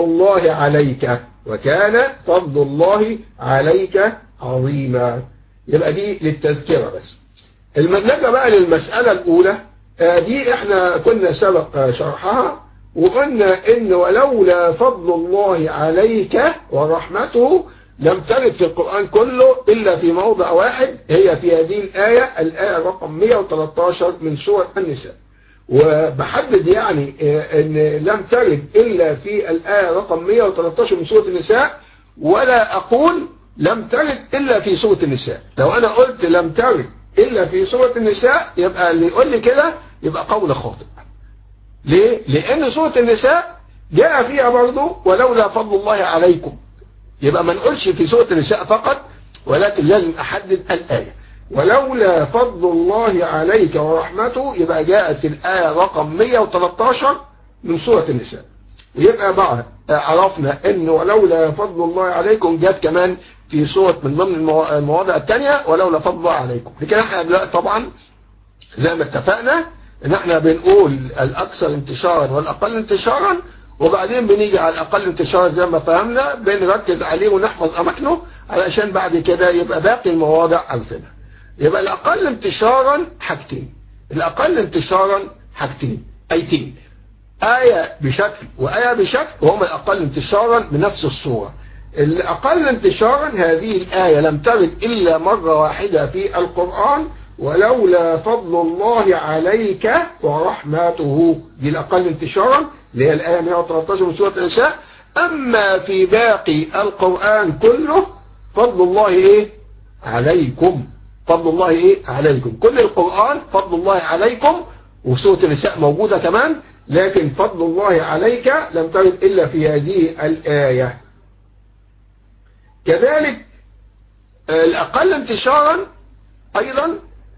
S3: الله عليك عظيما. يبقى دي للتذكرة بس. المنجة بقى للمسألة الأولى دي احنا كنا سبق شرحها، وقلنا ان ولولا فضل الله عليك ورحمته لم ترد في القرآن كله إلا في موضع واحد، هي في هذه الآية رقم 113 من سورة النساء. وبحدد ان لم ترد إلا في الآية رقم 113 من سورة النساء، ولا أقول لم ترد إلا في سورة النساء. لو أنا قلت لم ترد إلا في سورة النساء يبقى اللي يقول لي كده يبقى قول خاطئ. ليه؟ لأن سورة النساء جاء فيها برضو ولولا فضل الله عليكم، يبقى ما نقولش في سورة النساء فقط، ولكن لازم أحدد الآية. ولولا فضل الله عليك ورحمته يبقى جاءت في الآية رقم 113 من سورة النساء. ويبقى بقى عرفنا ان ولولا فضل الله عليكم جاءت كمان في سورة من ضمن المواضع الثانية ولولا فضل الله عليكم. لكن احنا دلوقتي طبعا زي ما اتفقنا ان احنا بنقول الاكثر انتشارا والاقل انتشارا، وبعدين بنيجي على الاقل انتشارا زي ما فهمنا بنركز عليه ونحفظ اماكنه علشان بعد كده يبقى باقي المواضع عارفينها. يبقى الاقل انتشارا حاجتين ايتين، آية بشكل وآية بشكل، وهم الأقل انتشارا بنفس الصورة. الأقل انتشارا هذه الآية لم ترد إلا مرة واحدة في القرآن، ولولا فضل الله عليك ورحمته، دي الأقل انتشارا اللي هي الآية 113 من سورة النساء. أما في باقي القرآن كله فضل الله عليكم، كل القرآن فضل الله عليكم، وسورة النساء موجودة كمان، لكن فضل الله عليك لم ترد إلا في هذه الآية. كذلك الأقل انتشارا أيضا،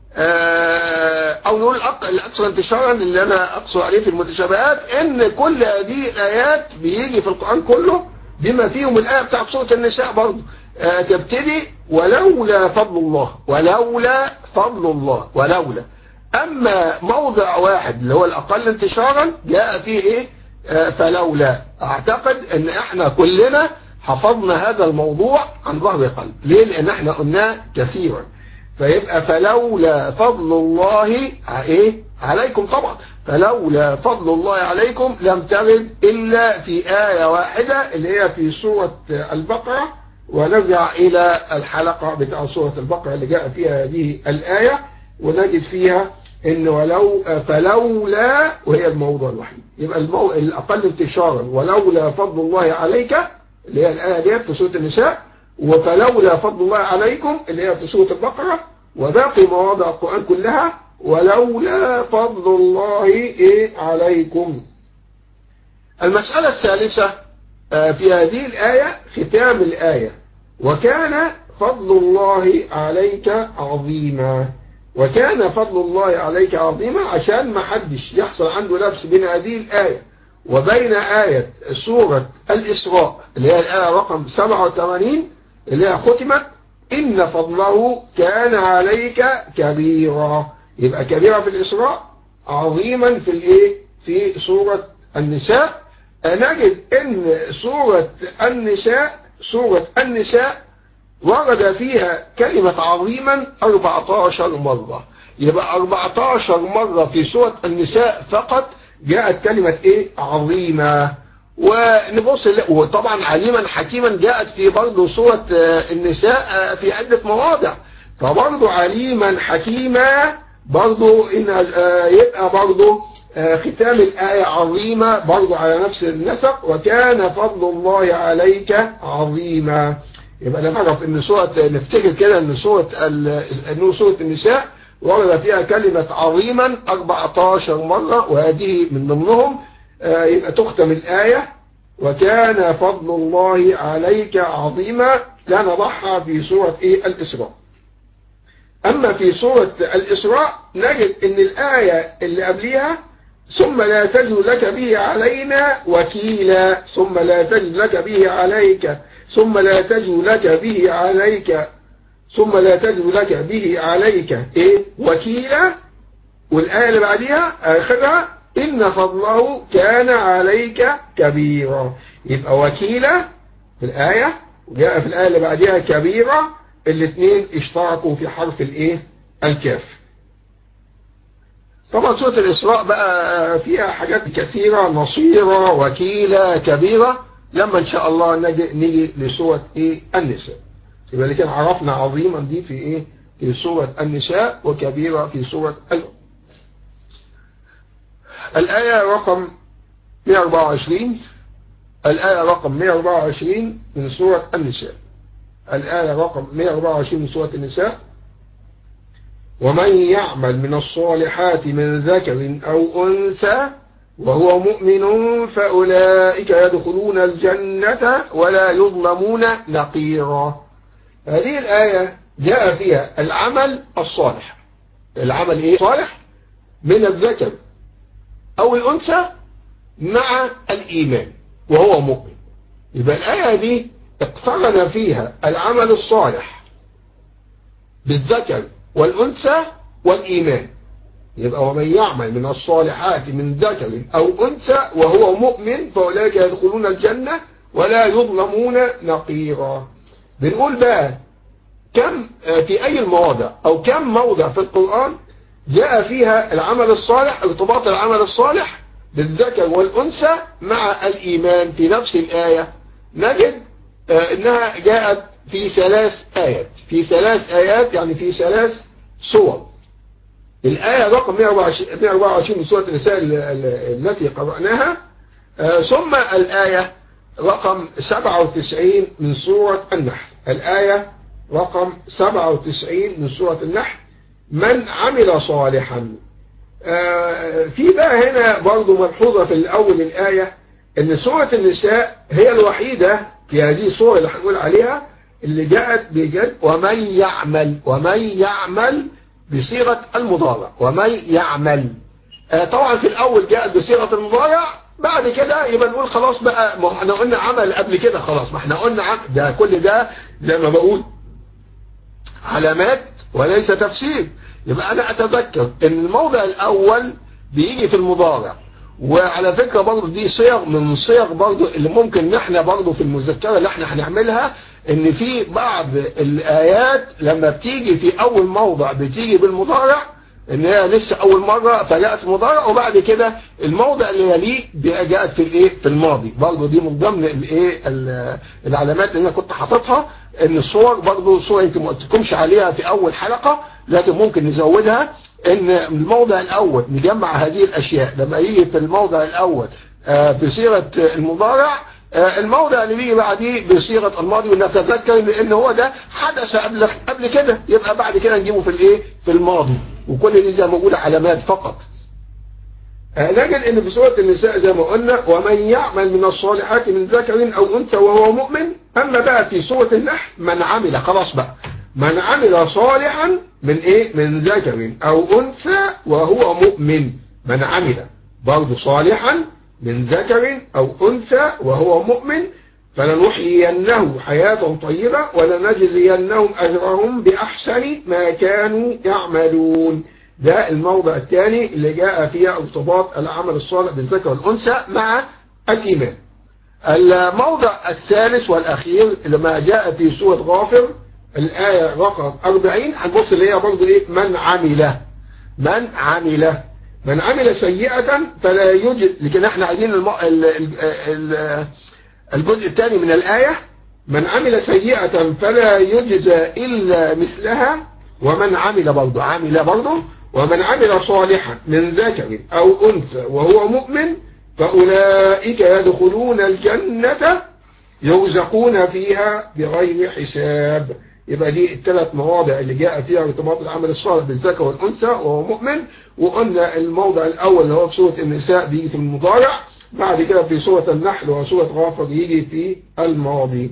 S3: أو نقول الأكثر انتشارا اللي أنا أقصر عليه في المتشابهات، إن كل هذه الآيات بيجي في القرآن كله بما فيهم الآية بتاعت سورة النساء برضه تبتدي ولولا فضل الله، ولولا فضل الله، ولولا. أما موضع واحد اللي هو الأقل انتشارا جاء فيه إيه؟ فلولا. أعتقد إن إحنا كلنا حفظنا هذا الموضوع عن ظهر قلب. ليه؟ لأن إحنا قلناه كثيرا. فيبقى فلولا فضل الله إيه؟ عليكم. طبعا فلولا فضل الله عليكم لم ترد إلا في آية واحدة اللي هي في سورة البقرة. ونرجع إلى الحلقة بتاع سورة البقرة اللي جاء فيها هذه الآية، ونجد فيها إن ولو فلولا، وهي الموضوع الوحيد. يبقى الأقل انتشارا ولولا فضل الله عليك اللي هي الآية دي في سورة النساء، وفلولا فضل الله عليكم اللي هي في سورة البقرة، وباقي مواضع القرآن كلها ولولا فضل الله عليكم. المسألة الثالثة في هذه الآية ختام الآية، وكان فضل الله عليك عظيما. وكان فضل الله عليك عظيما عشان ما حدش يحصل عنده لبس بين هذه الآية وبين آية سورة الإسراء اللي هي الآية رقم 87 اللي هي ختمت إن فضله كان عليك كبيرا. يبقى كبيرا في الإسراء، عظيما في الإيه؟ في سورة النساء. نجد إن سورة النساء ورد فيها كلمة عظيما 14 مرة. يبقى 14 مرة في سورة النساء فقط جاءت كلمة إيه؟ عظيمة. ونبص وطبعا عليما حكيما جاءت في برضه سورة النساء في عدة مواضع. فبرضه عليما حكيما برضه إن يبقى برضه ختام الآية عظيمة برضه على نفس النسق، وكان فضل الله عليك عظيما. يبقى لما نعرف ان نفتكر كده ان سورة النساء ورد فيها كلمة عظيما 14 مرة، وهذه من ضمنهم. يبقى تختم الآية وكان فضل الله عليك عظيما، لا نضعها في سورة الإسراء. أما في سورة الإسراء نجد ان الآية اللي قبلها ثم لا تجد لك به علينا وكيلا، ثم لا تجد لك به عليك، ثم لا تجد لك به عليك، ثم لا تجد لك به عليك وكيلا. والآية اللي بعدها آخرها إن فضله كان عليك كبيرا. يبقى وكيلا في الآية، وجاء في الآية اللي بعدها كبيرا، الاثنين اشتركوا في حرف الكاف. طبعا سورة الإسراء بقى فيها حاجات كثيرة، نصيرة، وكيلة، كبيرة. لما إن شاء الله نيجي لسورة النساء. يبقى اللي كان عرفنا عظيما دي في في سورة النساء، وكبيرة في سورة الآية رقم 124. الآية رقم 124 من سورة النساء. الآية رقم 124 من سورة النساء: ومن يعمل من الصالحات من ذكر أو أنثى وهو مؤمن فأولئك يدخلون الجنة ولا يظلمون نقيرا. هذه الآية جاء فيها العمل الصالح. العمل صالح من الذكر أو الأنثى مع الإيمان وهو مؤمن. يبقى الآية دي اقترن فيها العمل الصالح بالذكر والأنثى والإيمان. يبقى ومن يعمل من الصالحات من ذكر أو أنثى وهو مؤمن فأولئك يدخلون الجنة ولا يظلمون نقيرا. بنقول بقى كم في أي المواضع أو كم موضع في القرآن جاء فيها العمل الصالح، ارتباط العمل الصالح بالذكر والأنثى مع الإيمان في نفس الآية. نجد إنها جاءت في 3 آيات، في 3 آيات يعني في 3 صور. الآية رقم 124 من سورة النساء التي قرأناها، ثم الآية رقم 97 من سورة النحل. الآية رقم 97 من سورة النحل: من عمل صالحا في بقى هنا برضو ملحوظة في الأول الآية إن سورة النساء هي الوحيدة في هذه السورة اللي هنقول عليها اللي جاءت بجد ومن يعمل بصيغة المضارع، ومن يعمل. طبعا في الأول جاءت بصيغة المضارع، بعد كده يبقى نقول خلاص بقى، ما احنا قلنا عمل قبل كده خلاص، ما احنا قلنا ده كل ده زي ما بقول علامات وليس تفسير. يبقى أنا أتذكر إن الموضع الأول بيجي في المضارع، وعلى فكرة برضو دي صيغ من الصيغ برضو اللي ممكن نحن برضو في المذكرة اللي احنا هنعملها، ان في بعض الآيات لما بتيجي في أول موضع بتيجي بالمضارع، ان هي لسه أول مرة فجاءت مضارع، وبعد كده الموضع اللي يليه جاءت في الايه في الماضي. برضو دي من ضمن الايه العلامات اللي انا كنت حاططها، ان الصور برضو صور يمكن ما قلتلكمش عليها في أول حلقة، لكن ممكن نزودها، ان الموضع الاول نجمع هذه الاشياء لما يجي في الموضع الاول بصيغة المضارع، الموضع اللي بيجي بعديه بصيغة الماضي، ونتذكر ان هو ده حدث قبل كده، يبقى بعد كده نجيبه في الايه في الماضي. وكل دي زي ما بقول علامات فقط. نجد ان في سورة النساء زي ما قلنا ومن يعمل من الصالحات من ذكر او انثى وهو مؤمن. اما بقى في سورة النحل من عمل، خلاص بقى من عمل صالحا من ايه من ذكر او انثى وهو مؤمن. من عمل برضه صالحا من ذكر او انثى وهو مؤمن فلنحيينه حياة طيبة ولنجزينهم اجرهم باحسن ما كانوا يعملون. ده الموضع الثاني اللي جاء فيها ارتباط العمل الصالح بالذكر والانثى مع الايمان. الموضع الثالث والاخير لما جاء في سورة غافر الآية رقم 40، هنبص اللي هي برضه ايه من عمل سيئة فلا يجد. لكن احنا عايزين الجزء الثاني من الآية من عمل سيئة فلا يجزى إلا مثلها ومن عمل برضه ومن عمل صالحا من ذكر أو أنثى وهو مؤمن فأولئك يدخلون الجنة يرزقون فيها بغير حساب. يبقى دي الثلاث مواضع اللي جاء فيها ارتباط العمل الصالح بالذكر والأنثى وهو مؤمن. وقلنا الموضع الأول اللي هو في سورة النساء بيجي في المضارع، بعد كده في سورة النحل وسورة غافر يجي في الماضي.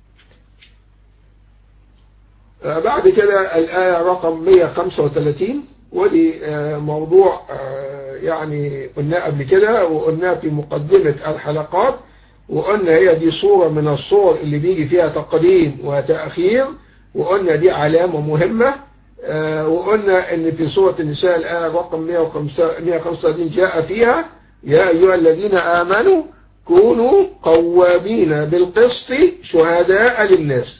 S3: بعد كده الآية رقم 135، ودي موضوع يعني قلنا قبل كده وقلنا في مقدمة الحلقات، وقلنا هي دي صورة من الصور اللي بيجي فيها تقديم وتأخير، وقلنا دي علامة مهمة. وقلنا ان في سورة النساء الآية رقم 135 جاء فيها يا أيها الذين آمنوا كونوا قوامين بالقسط شهداء للناس،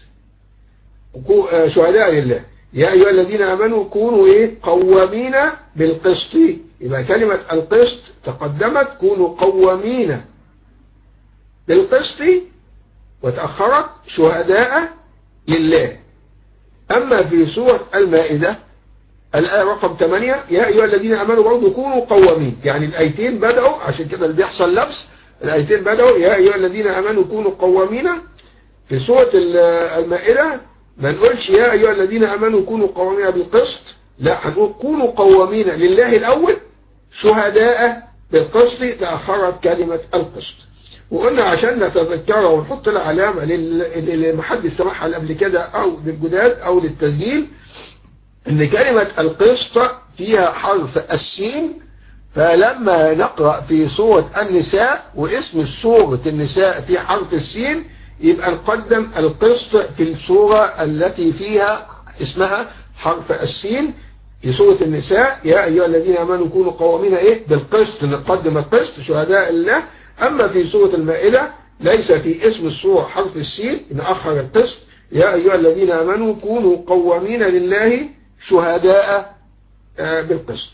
S3: شهداء لله. يا أيها الذين آمنوا كونوا قوامين بالقسط. يبقى كلمة القسط تقدمت كونوا قوامين بالقسط وتأخرت شهداء لله. أما في سورة المائدة الآية رقم 8 يا أيها الذين آمنوا برضو كونوا قوامين، يعني الآيتين بدأوا، عشان كده اللي بيحصل لبس، الآيتين بدأوا يا أيها الذين آمنوا كونوا قوامين. في سورة المائدة ما نقولش يا أيها الذين آمنوا كونوا قوامين بالقسط، لا هنقول كونوا قوامين لله الأول شهداء بالقسط، تأخرت كلمة القسط. وقلنا عشان نتذكرها ونحط لها علامة اللي محد سمعها قبل كده أو للجداد أو للتسجيل، إن كلمة القسط فيها حرف السين. فلما نقرأ في سورة النساء واسم سورة النساء في حرف السين يبقى نقدم القسط في السورة التي فيها اسمها حرف السين. في سورة النساء يا أيها الذين آمنوا كونوا قوامين بالقسط، نقدم القسط شهداء الله. أما في سورة المائدة ليس في اسم السورة حرف السين، نأخر القسط يا أيها الذين آمنوا كونوا قوامين لله شهداء بالقسط.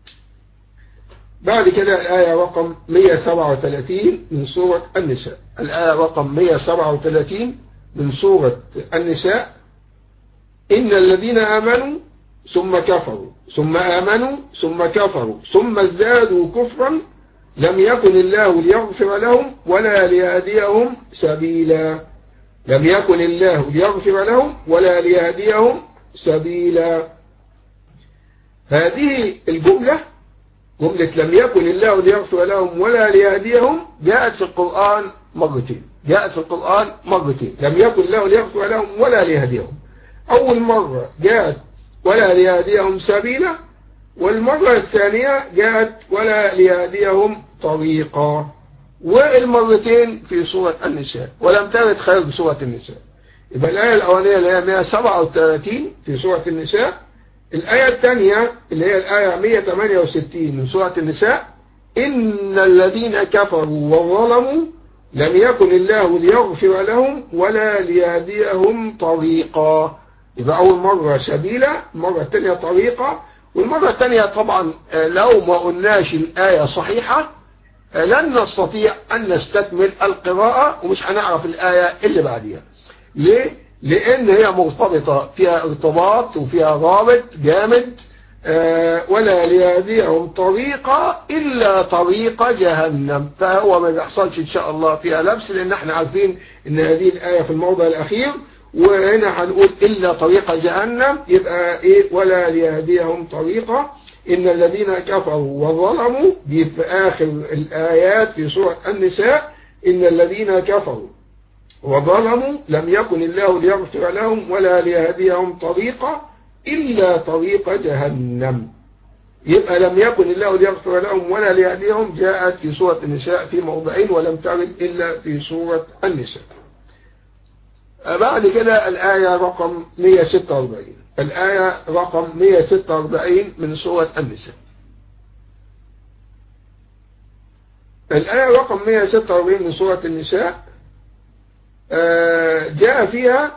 S3: بعد كده الآية رقم 137 من سورة النساء. الآية رقم 137 من سورة النساء إن الذين آمنوا ثم كفروا ثم آمنوا ثم كفروا ثم ازدادوا كفرا لم يكن الله ليغفر لهم ولا ليهديهم سبيلا. لم يكن الله ليغفر لهم ولا ليهديهم سبيلا. هذه الجملة جملة لم يكن الله ليغفر لهم ولا ليهديهم جاءت في القرآن مرتين. جاءت في القرآن مرتين. لم يكن الله ليغفر لهم ولا ليهديهم. أول مرة جاءت ولا ليهديهم سبيلا، والمرة الثانية جاءت ولا ليهديهم طريقا، والمرتين في سورة النساء، ولم ترد خارج سورة النساء. يبقى الآية الأولانية اللي هي 137 في سورة النساء، الآية الثانية اللي هي الآية 168 من سورة النساء، إن الذين كفروا وظلموا لم يكن الله ليغفر لهم ولا ليهديهم طريقا. يبقى أول مرة سبيلا، المرة الثانية طريقا، والمرة الثانية طبعا لو ما قلناش الآية صحيحة لن نستطيع أن نستكمل القراءة ومش هنعرف الآية اللي بعدها. ليه؟ لأن هي مرتبطة، فيها ارتباط وفيها رابط جامد. ولا ليهديهم طريقة إلا طريق جهنم، فهو ما بيحصلش إن شاء الله فيها لبس، لأن احنا عارفين إن هذه الآية في الموضع الأخير، وهنا هنقول إلا طريق جهنم، يبقى إيه؟ ولا ليهديهم طريقة. إن الذين كفروا وظلموا دي في آخر الآيات في سورة النساء، إن الذين كفروا وظلموا لم يكن الله ليغفر لهم ولا ليهديهم طريقا إلا طريق جهنم. يبقى لم يكن الله ليغفر لهم ولا ليهديهم جاءت في سورة النساء في موضعين، ولم ترد إلا في سورة النساء. بعد كده الآية رقم 146، الآية رقم 146 من سورة النساء. الآية رقم 146 من سورة النساء جاء فيها،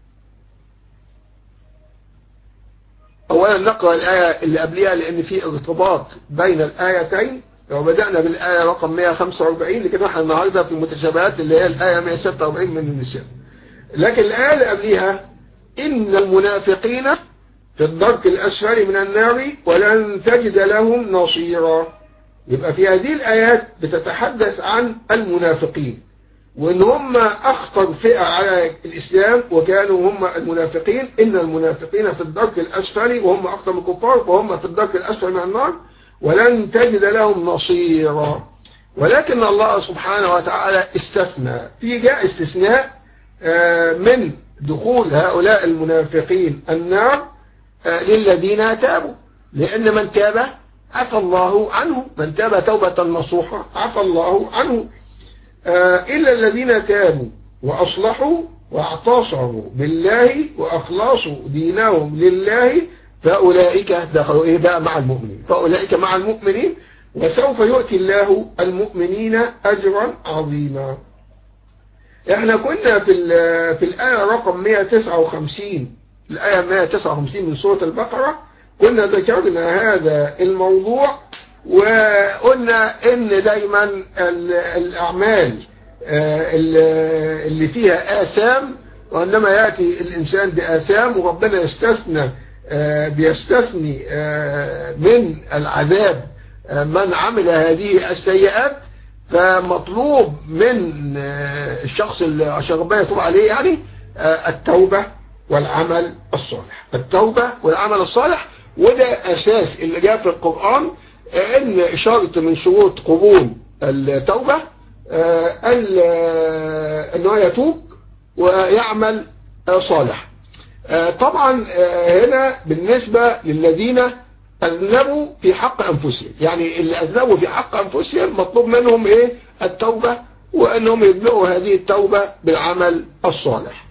S3: أولا نقرأ الآية اللي قبلها لأن في ارتباط بين الآيتين. لو بدأنا بالآية رقم 145 لكن احنا النهاردة في المتشابهات اللي هي الآية 146 من النساء. لكن الآية اللي قبلها إن المنافقين في الدرك الأسفل من النار ولن تجد لهم نصيرا. يبقى في هذه الآيات بتتحدث عن المنافقين، وإن هم أخطر فئة على الإسلام، وكانوا هم المنافقين. إن المنافقين في الدرك الأسفل، وهم أخطر من الكفار، فهم في الدرك الأسفل من النار ولن تجد لهم نصيرا. ولكن الله سبحانه وتعالى استثنى، في جاء استثناء من دخول هؤلاء المنافقين النار للذين تابوا، لأن من تاب عفى الله عنه، من تاب توبة نصوحة عفى الله عنه. إلا الذين تابوا وأصلحوا واعتصموا بالله وأخلصوا دينهم لله فأولئك دخلوا إيه بقى مع المؤمنين، فأولئك مع المؤمنين وسوف يؤتي الله المؤمنين أجرا عظيما. احنا كنا في الآية رقم 159، الآية 159 من سورة البقرة، كنا ذكرنا هذا الموضوع وقلنا ان دايما الأعمال اللي فيها آثام، وإنما يأتي الإنسان بآثام، وربنا بيستثني من العذاب من عمل هذه السيئات. فمطلوب من الشخص اللي عشان ربنا يتوب عليه يعني التوبة والعمل الصالح، التوبة والعمل الصالح. وده أساس اللي جاء في القرآن، ان شرط من شروط قبول التوبة انه يتوب ويعمل صالح. طبعا هنا بالنسبة للذين أذنبوا في حق أنفسهم، يعني اللي أذنبوا في حق أنفسهم مطلوب منهم إيه؟ التوبة، وأنهم يبدأوا هذه التوبة بالعمل الصالح.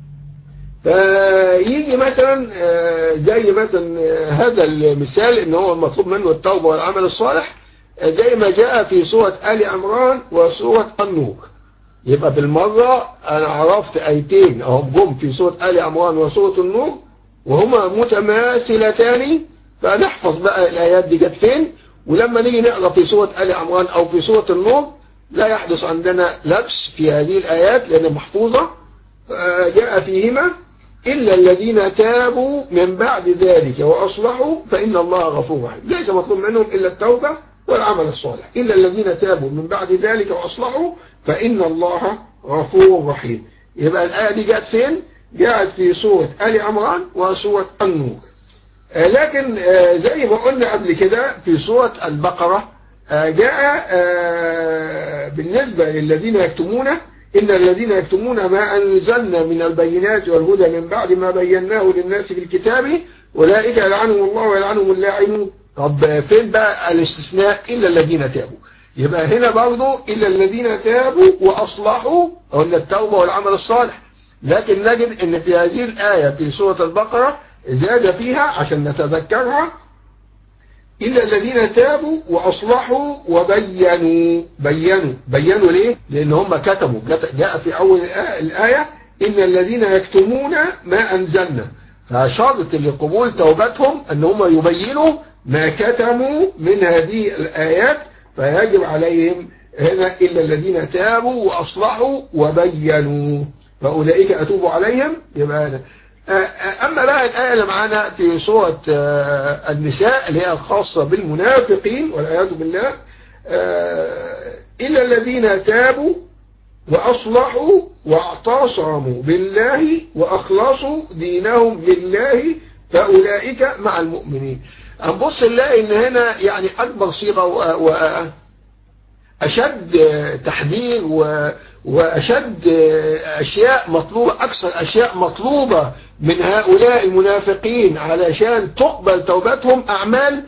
S3: فيجي مثلا زي مثلا هذا المثال ان هو مطلوب منه التوبة والعمل الصالح، زي ما جاء في سورة آل عمران وسورة النور. يبقى بالمرة انا عرفت ايتين اهم جم في سورة آل عمران وسورة النور وهما متماثلتان، فنحفظ بقى الايات دي جت فين، ولما نيجي نقرأ في سورة آل عمران او في سورة النور لا يحدث عندنا لبس في هذه الايات لان محفوظة. جاء فيهما إلا الذين تابوا من بعد ذلك وأصلحوا فإن الله غفور رحيم. ليس مطلوب منهم إلا التوبة والعمل الصالح، إلا الذين تابوا من بعد ذلك وأصلحوا فإن الله غفور رحيم. يبقى الآية دي جاءت فين؟ جاءت في سورة آل عمران وسورة النور. لكن زي ما قلنا قبل كده في سورة البقرة جاء بالنسبة للذين يكتمون، إن الذين يكتمون ما أنزلنا من البينات والهدى من بعد ما بيناه للناس في الكتاب أولئك يلعنهم الله ويلعنهم اللاعنون. طب فين بقى الاستثناء؟ إلا الذين تابوا. يبقى هنا برضو إلا الذين تابوا وأصلحوا، قلنا التوبة والعمل الصالح. لكن نجد إن في هذه الآية في سورة البقرة زاد فيها عشان نتذكرها إلا الذين تابوا وأصلحوا وبينوا. بينوا ليه؟ لأن هم كتموا. جاء في أول الآية إن الذين يكتمون ما أنزلنا، فشرط لقبول توبتهم أن هم يبينوا ما كتموا من هذه الآيات، فيجب عليهم هنا إلا الذين تابوا وأصلحوا وبينوا فأولئك أتوب عليهم. يبقى هذا. أما بقى الآية اللي معانا في سورة النساء اللي هي الخاصة بالمنافقين والعياذ بالله، إلا الذين تابوا وأصلحوا واعتصموا بالله وأخلصوا دينهم لله فأولئك مع المؤمنين. هنبص نلاقي إن هنا يعني أكبر صيغة وأشد تحذير وأشد أشياء مطلوبة، أكثر أشياء مطلوبة من هؤلاء المنافقين علشان تقبل توبتهم أعمال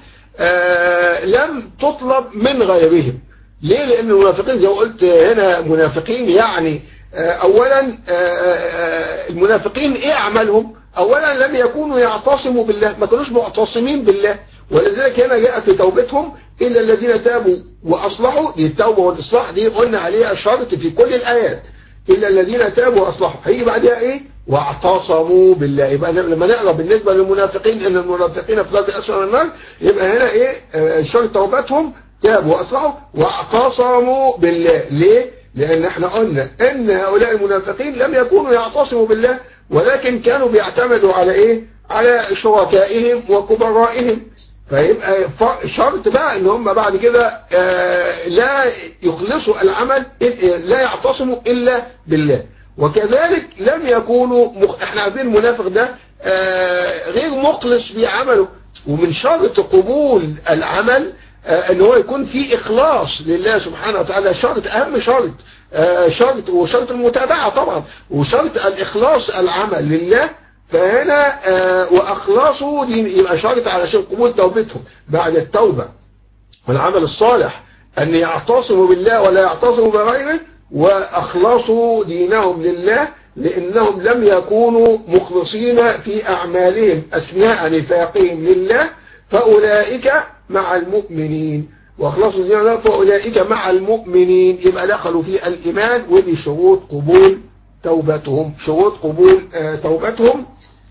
S3: لم تطلب من غيرهم. ليه؟ لأن المنافقين زي ما قلت هنا منافقين يعني أولا المنافقين إيه أعمالهم؟ أولا لم يكونوا يعتصموا بالله، ما كانوش معتصمين بالله، ولذلك هنا جاء في توبتهم إلا الذين تابوا وأصلحوا. دي التوبة والإصلاح دي قلنا عليها شرط في كل الآيات، إلا الذين تابوا وأصلحوا. هيجي بعدها إيه؟ واعتصموا بالله. يبقى لما نقرأ بالنسبة للمنافقين إن المنافقين في ذات الأسفل من النار، يبقى هنا إيه؟ شرط توبتهم تابوا وأصلحوا واعتصموا بالله. ليه؟ لأن احنا قلنا إن هؤلاء المنافقين لم يكونوا يعتصموا بالله، ولكن كانوا بيعتمدوا على إيه؟ على شركائهم وكبرائهم. فيبقى شرط بقى ان هم بعد كده لا يخلصوا العمل، لا يعتصموا الا بالله. وكذلك لم يكونوا احنا عارفين المنافق ده غير مخلص في عمله، ومن شرط قبول العمل ان هو يكون فيه اخلاص لله سبحانه وتعالى. شرط اهم شرط وشرط المتابعة طبعا، وشرط الاخلاص العمل لله. فهنا وأخلصوا دي يبقى شرط علشان قبول توبتهم بعد التوبة والعمل الصالح أن يعتصموا بالله ولا يعتصموا بغيره، وأخلصوا دينهم لله لأنهم لم يكونوا مخلصين في أعمالهم أثناء نفاقهم لله فأولئك مع المؤمنين. وأخلصوا دينهم لله فأولئك مع المؤمنين، يبقى دخلوا في الإيمان، ودي شروط قبول توبتهم، شروط قبول توبتهم.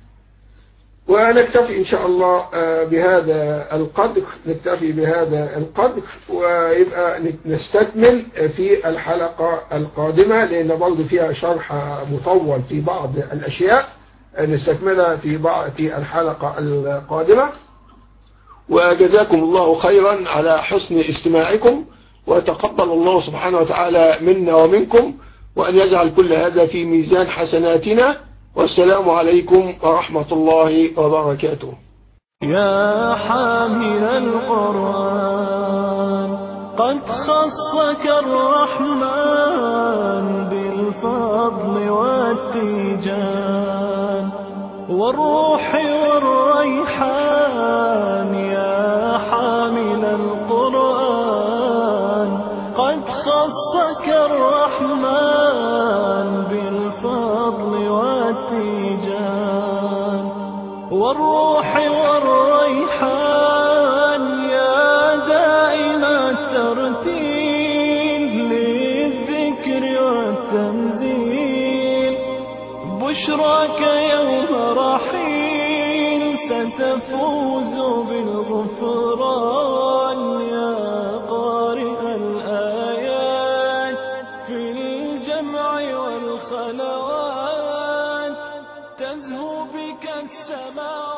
S3: ونكتفي إن شاء الله بهذا القدر، نكتفي بهذا القدر، ويبقى نستكمل في الحلقة القادمة لأن برضو فيها شرح مطول في بعض الأشياء، نستكملها في الحلقة القادمة. وجزاكم الله خيرا على حسن استماعكم، وتقبل الله سبحانه وتعالى منا ومنكم، وأن يجعل كل هذا في ميزان حسناتنا. والسلام عليكم ورحمة الله وبركاته.
S2: يا حامل القرآن قد خصك الرحمن بالفضل والتيجان والروح والريحان. يا حامل القرآن قد خصك الرحمن بالفضل والتيجان والروح والريحان. يا دائم الترتيل للذكر والتنزيل، بشراك يوم رحيل ستفوز بالغفران. يا قارئ الآيات في الجمع والخلوات تزهو بك السماوات.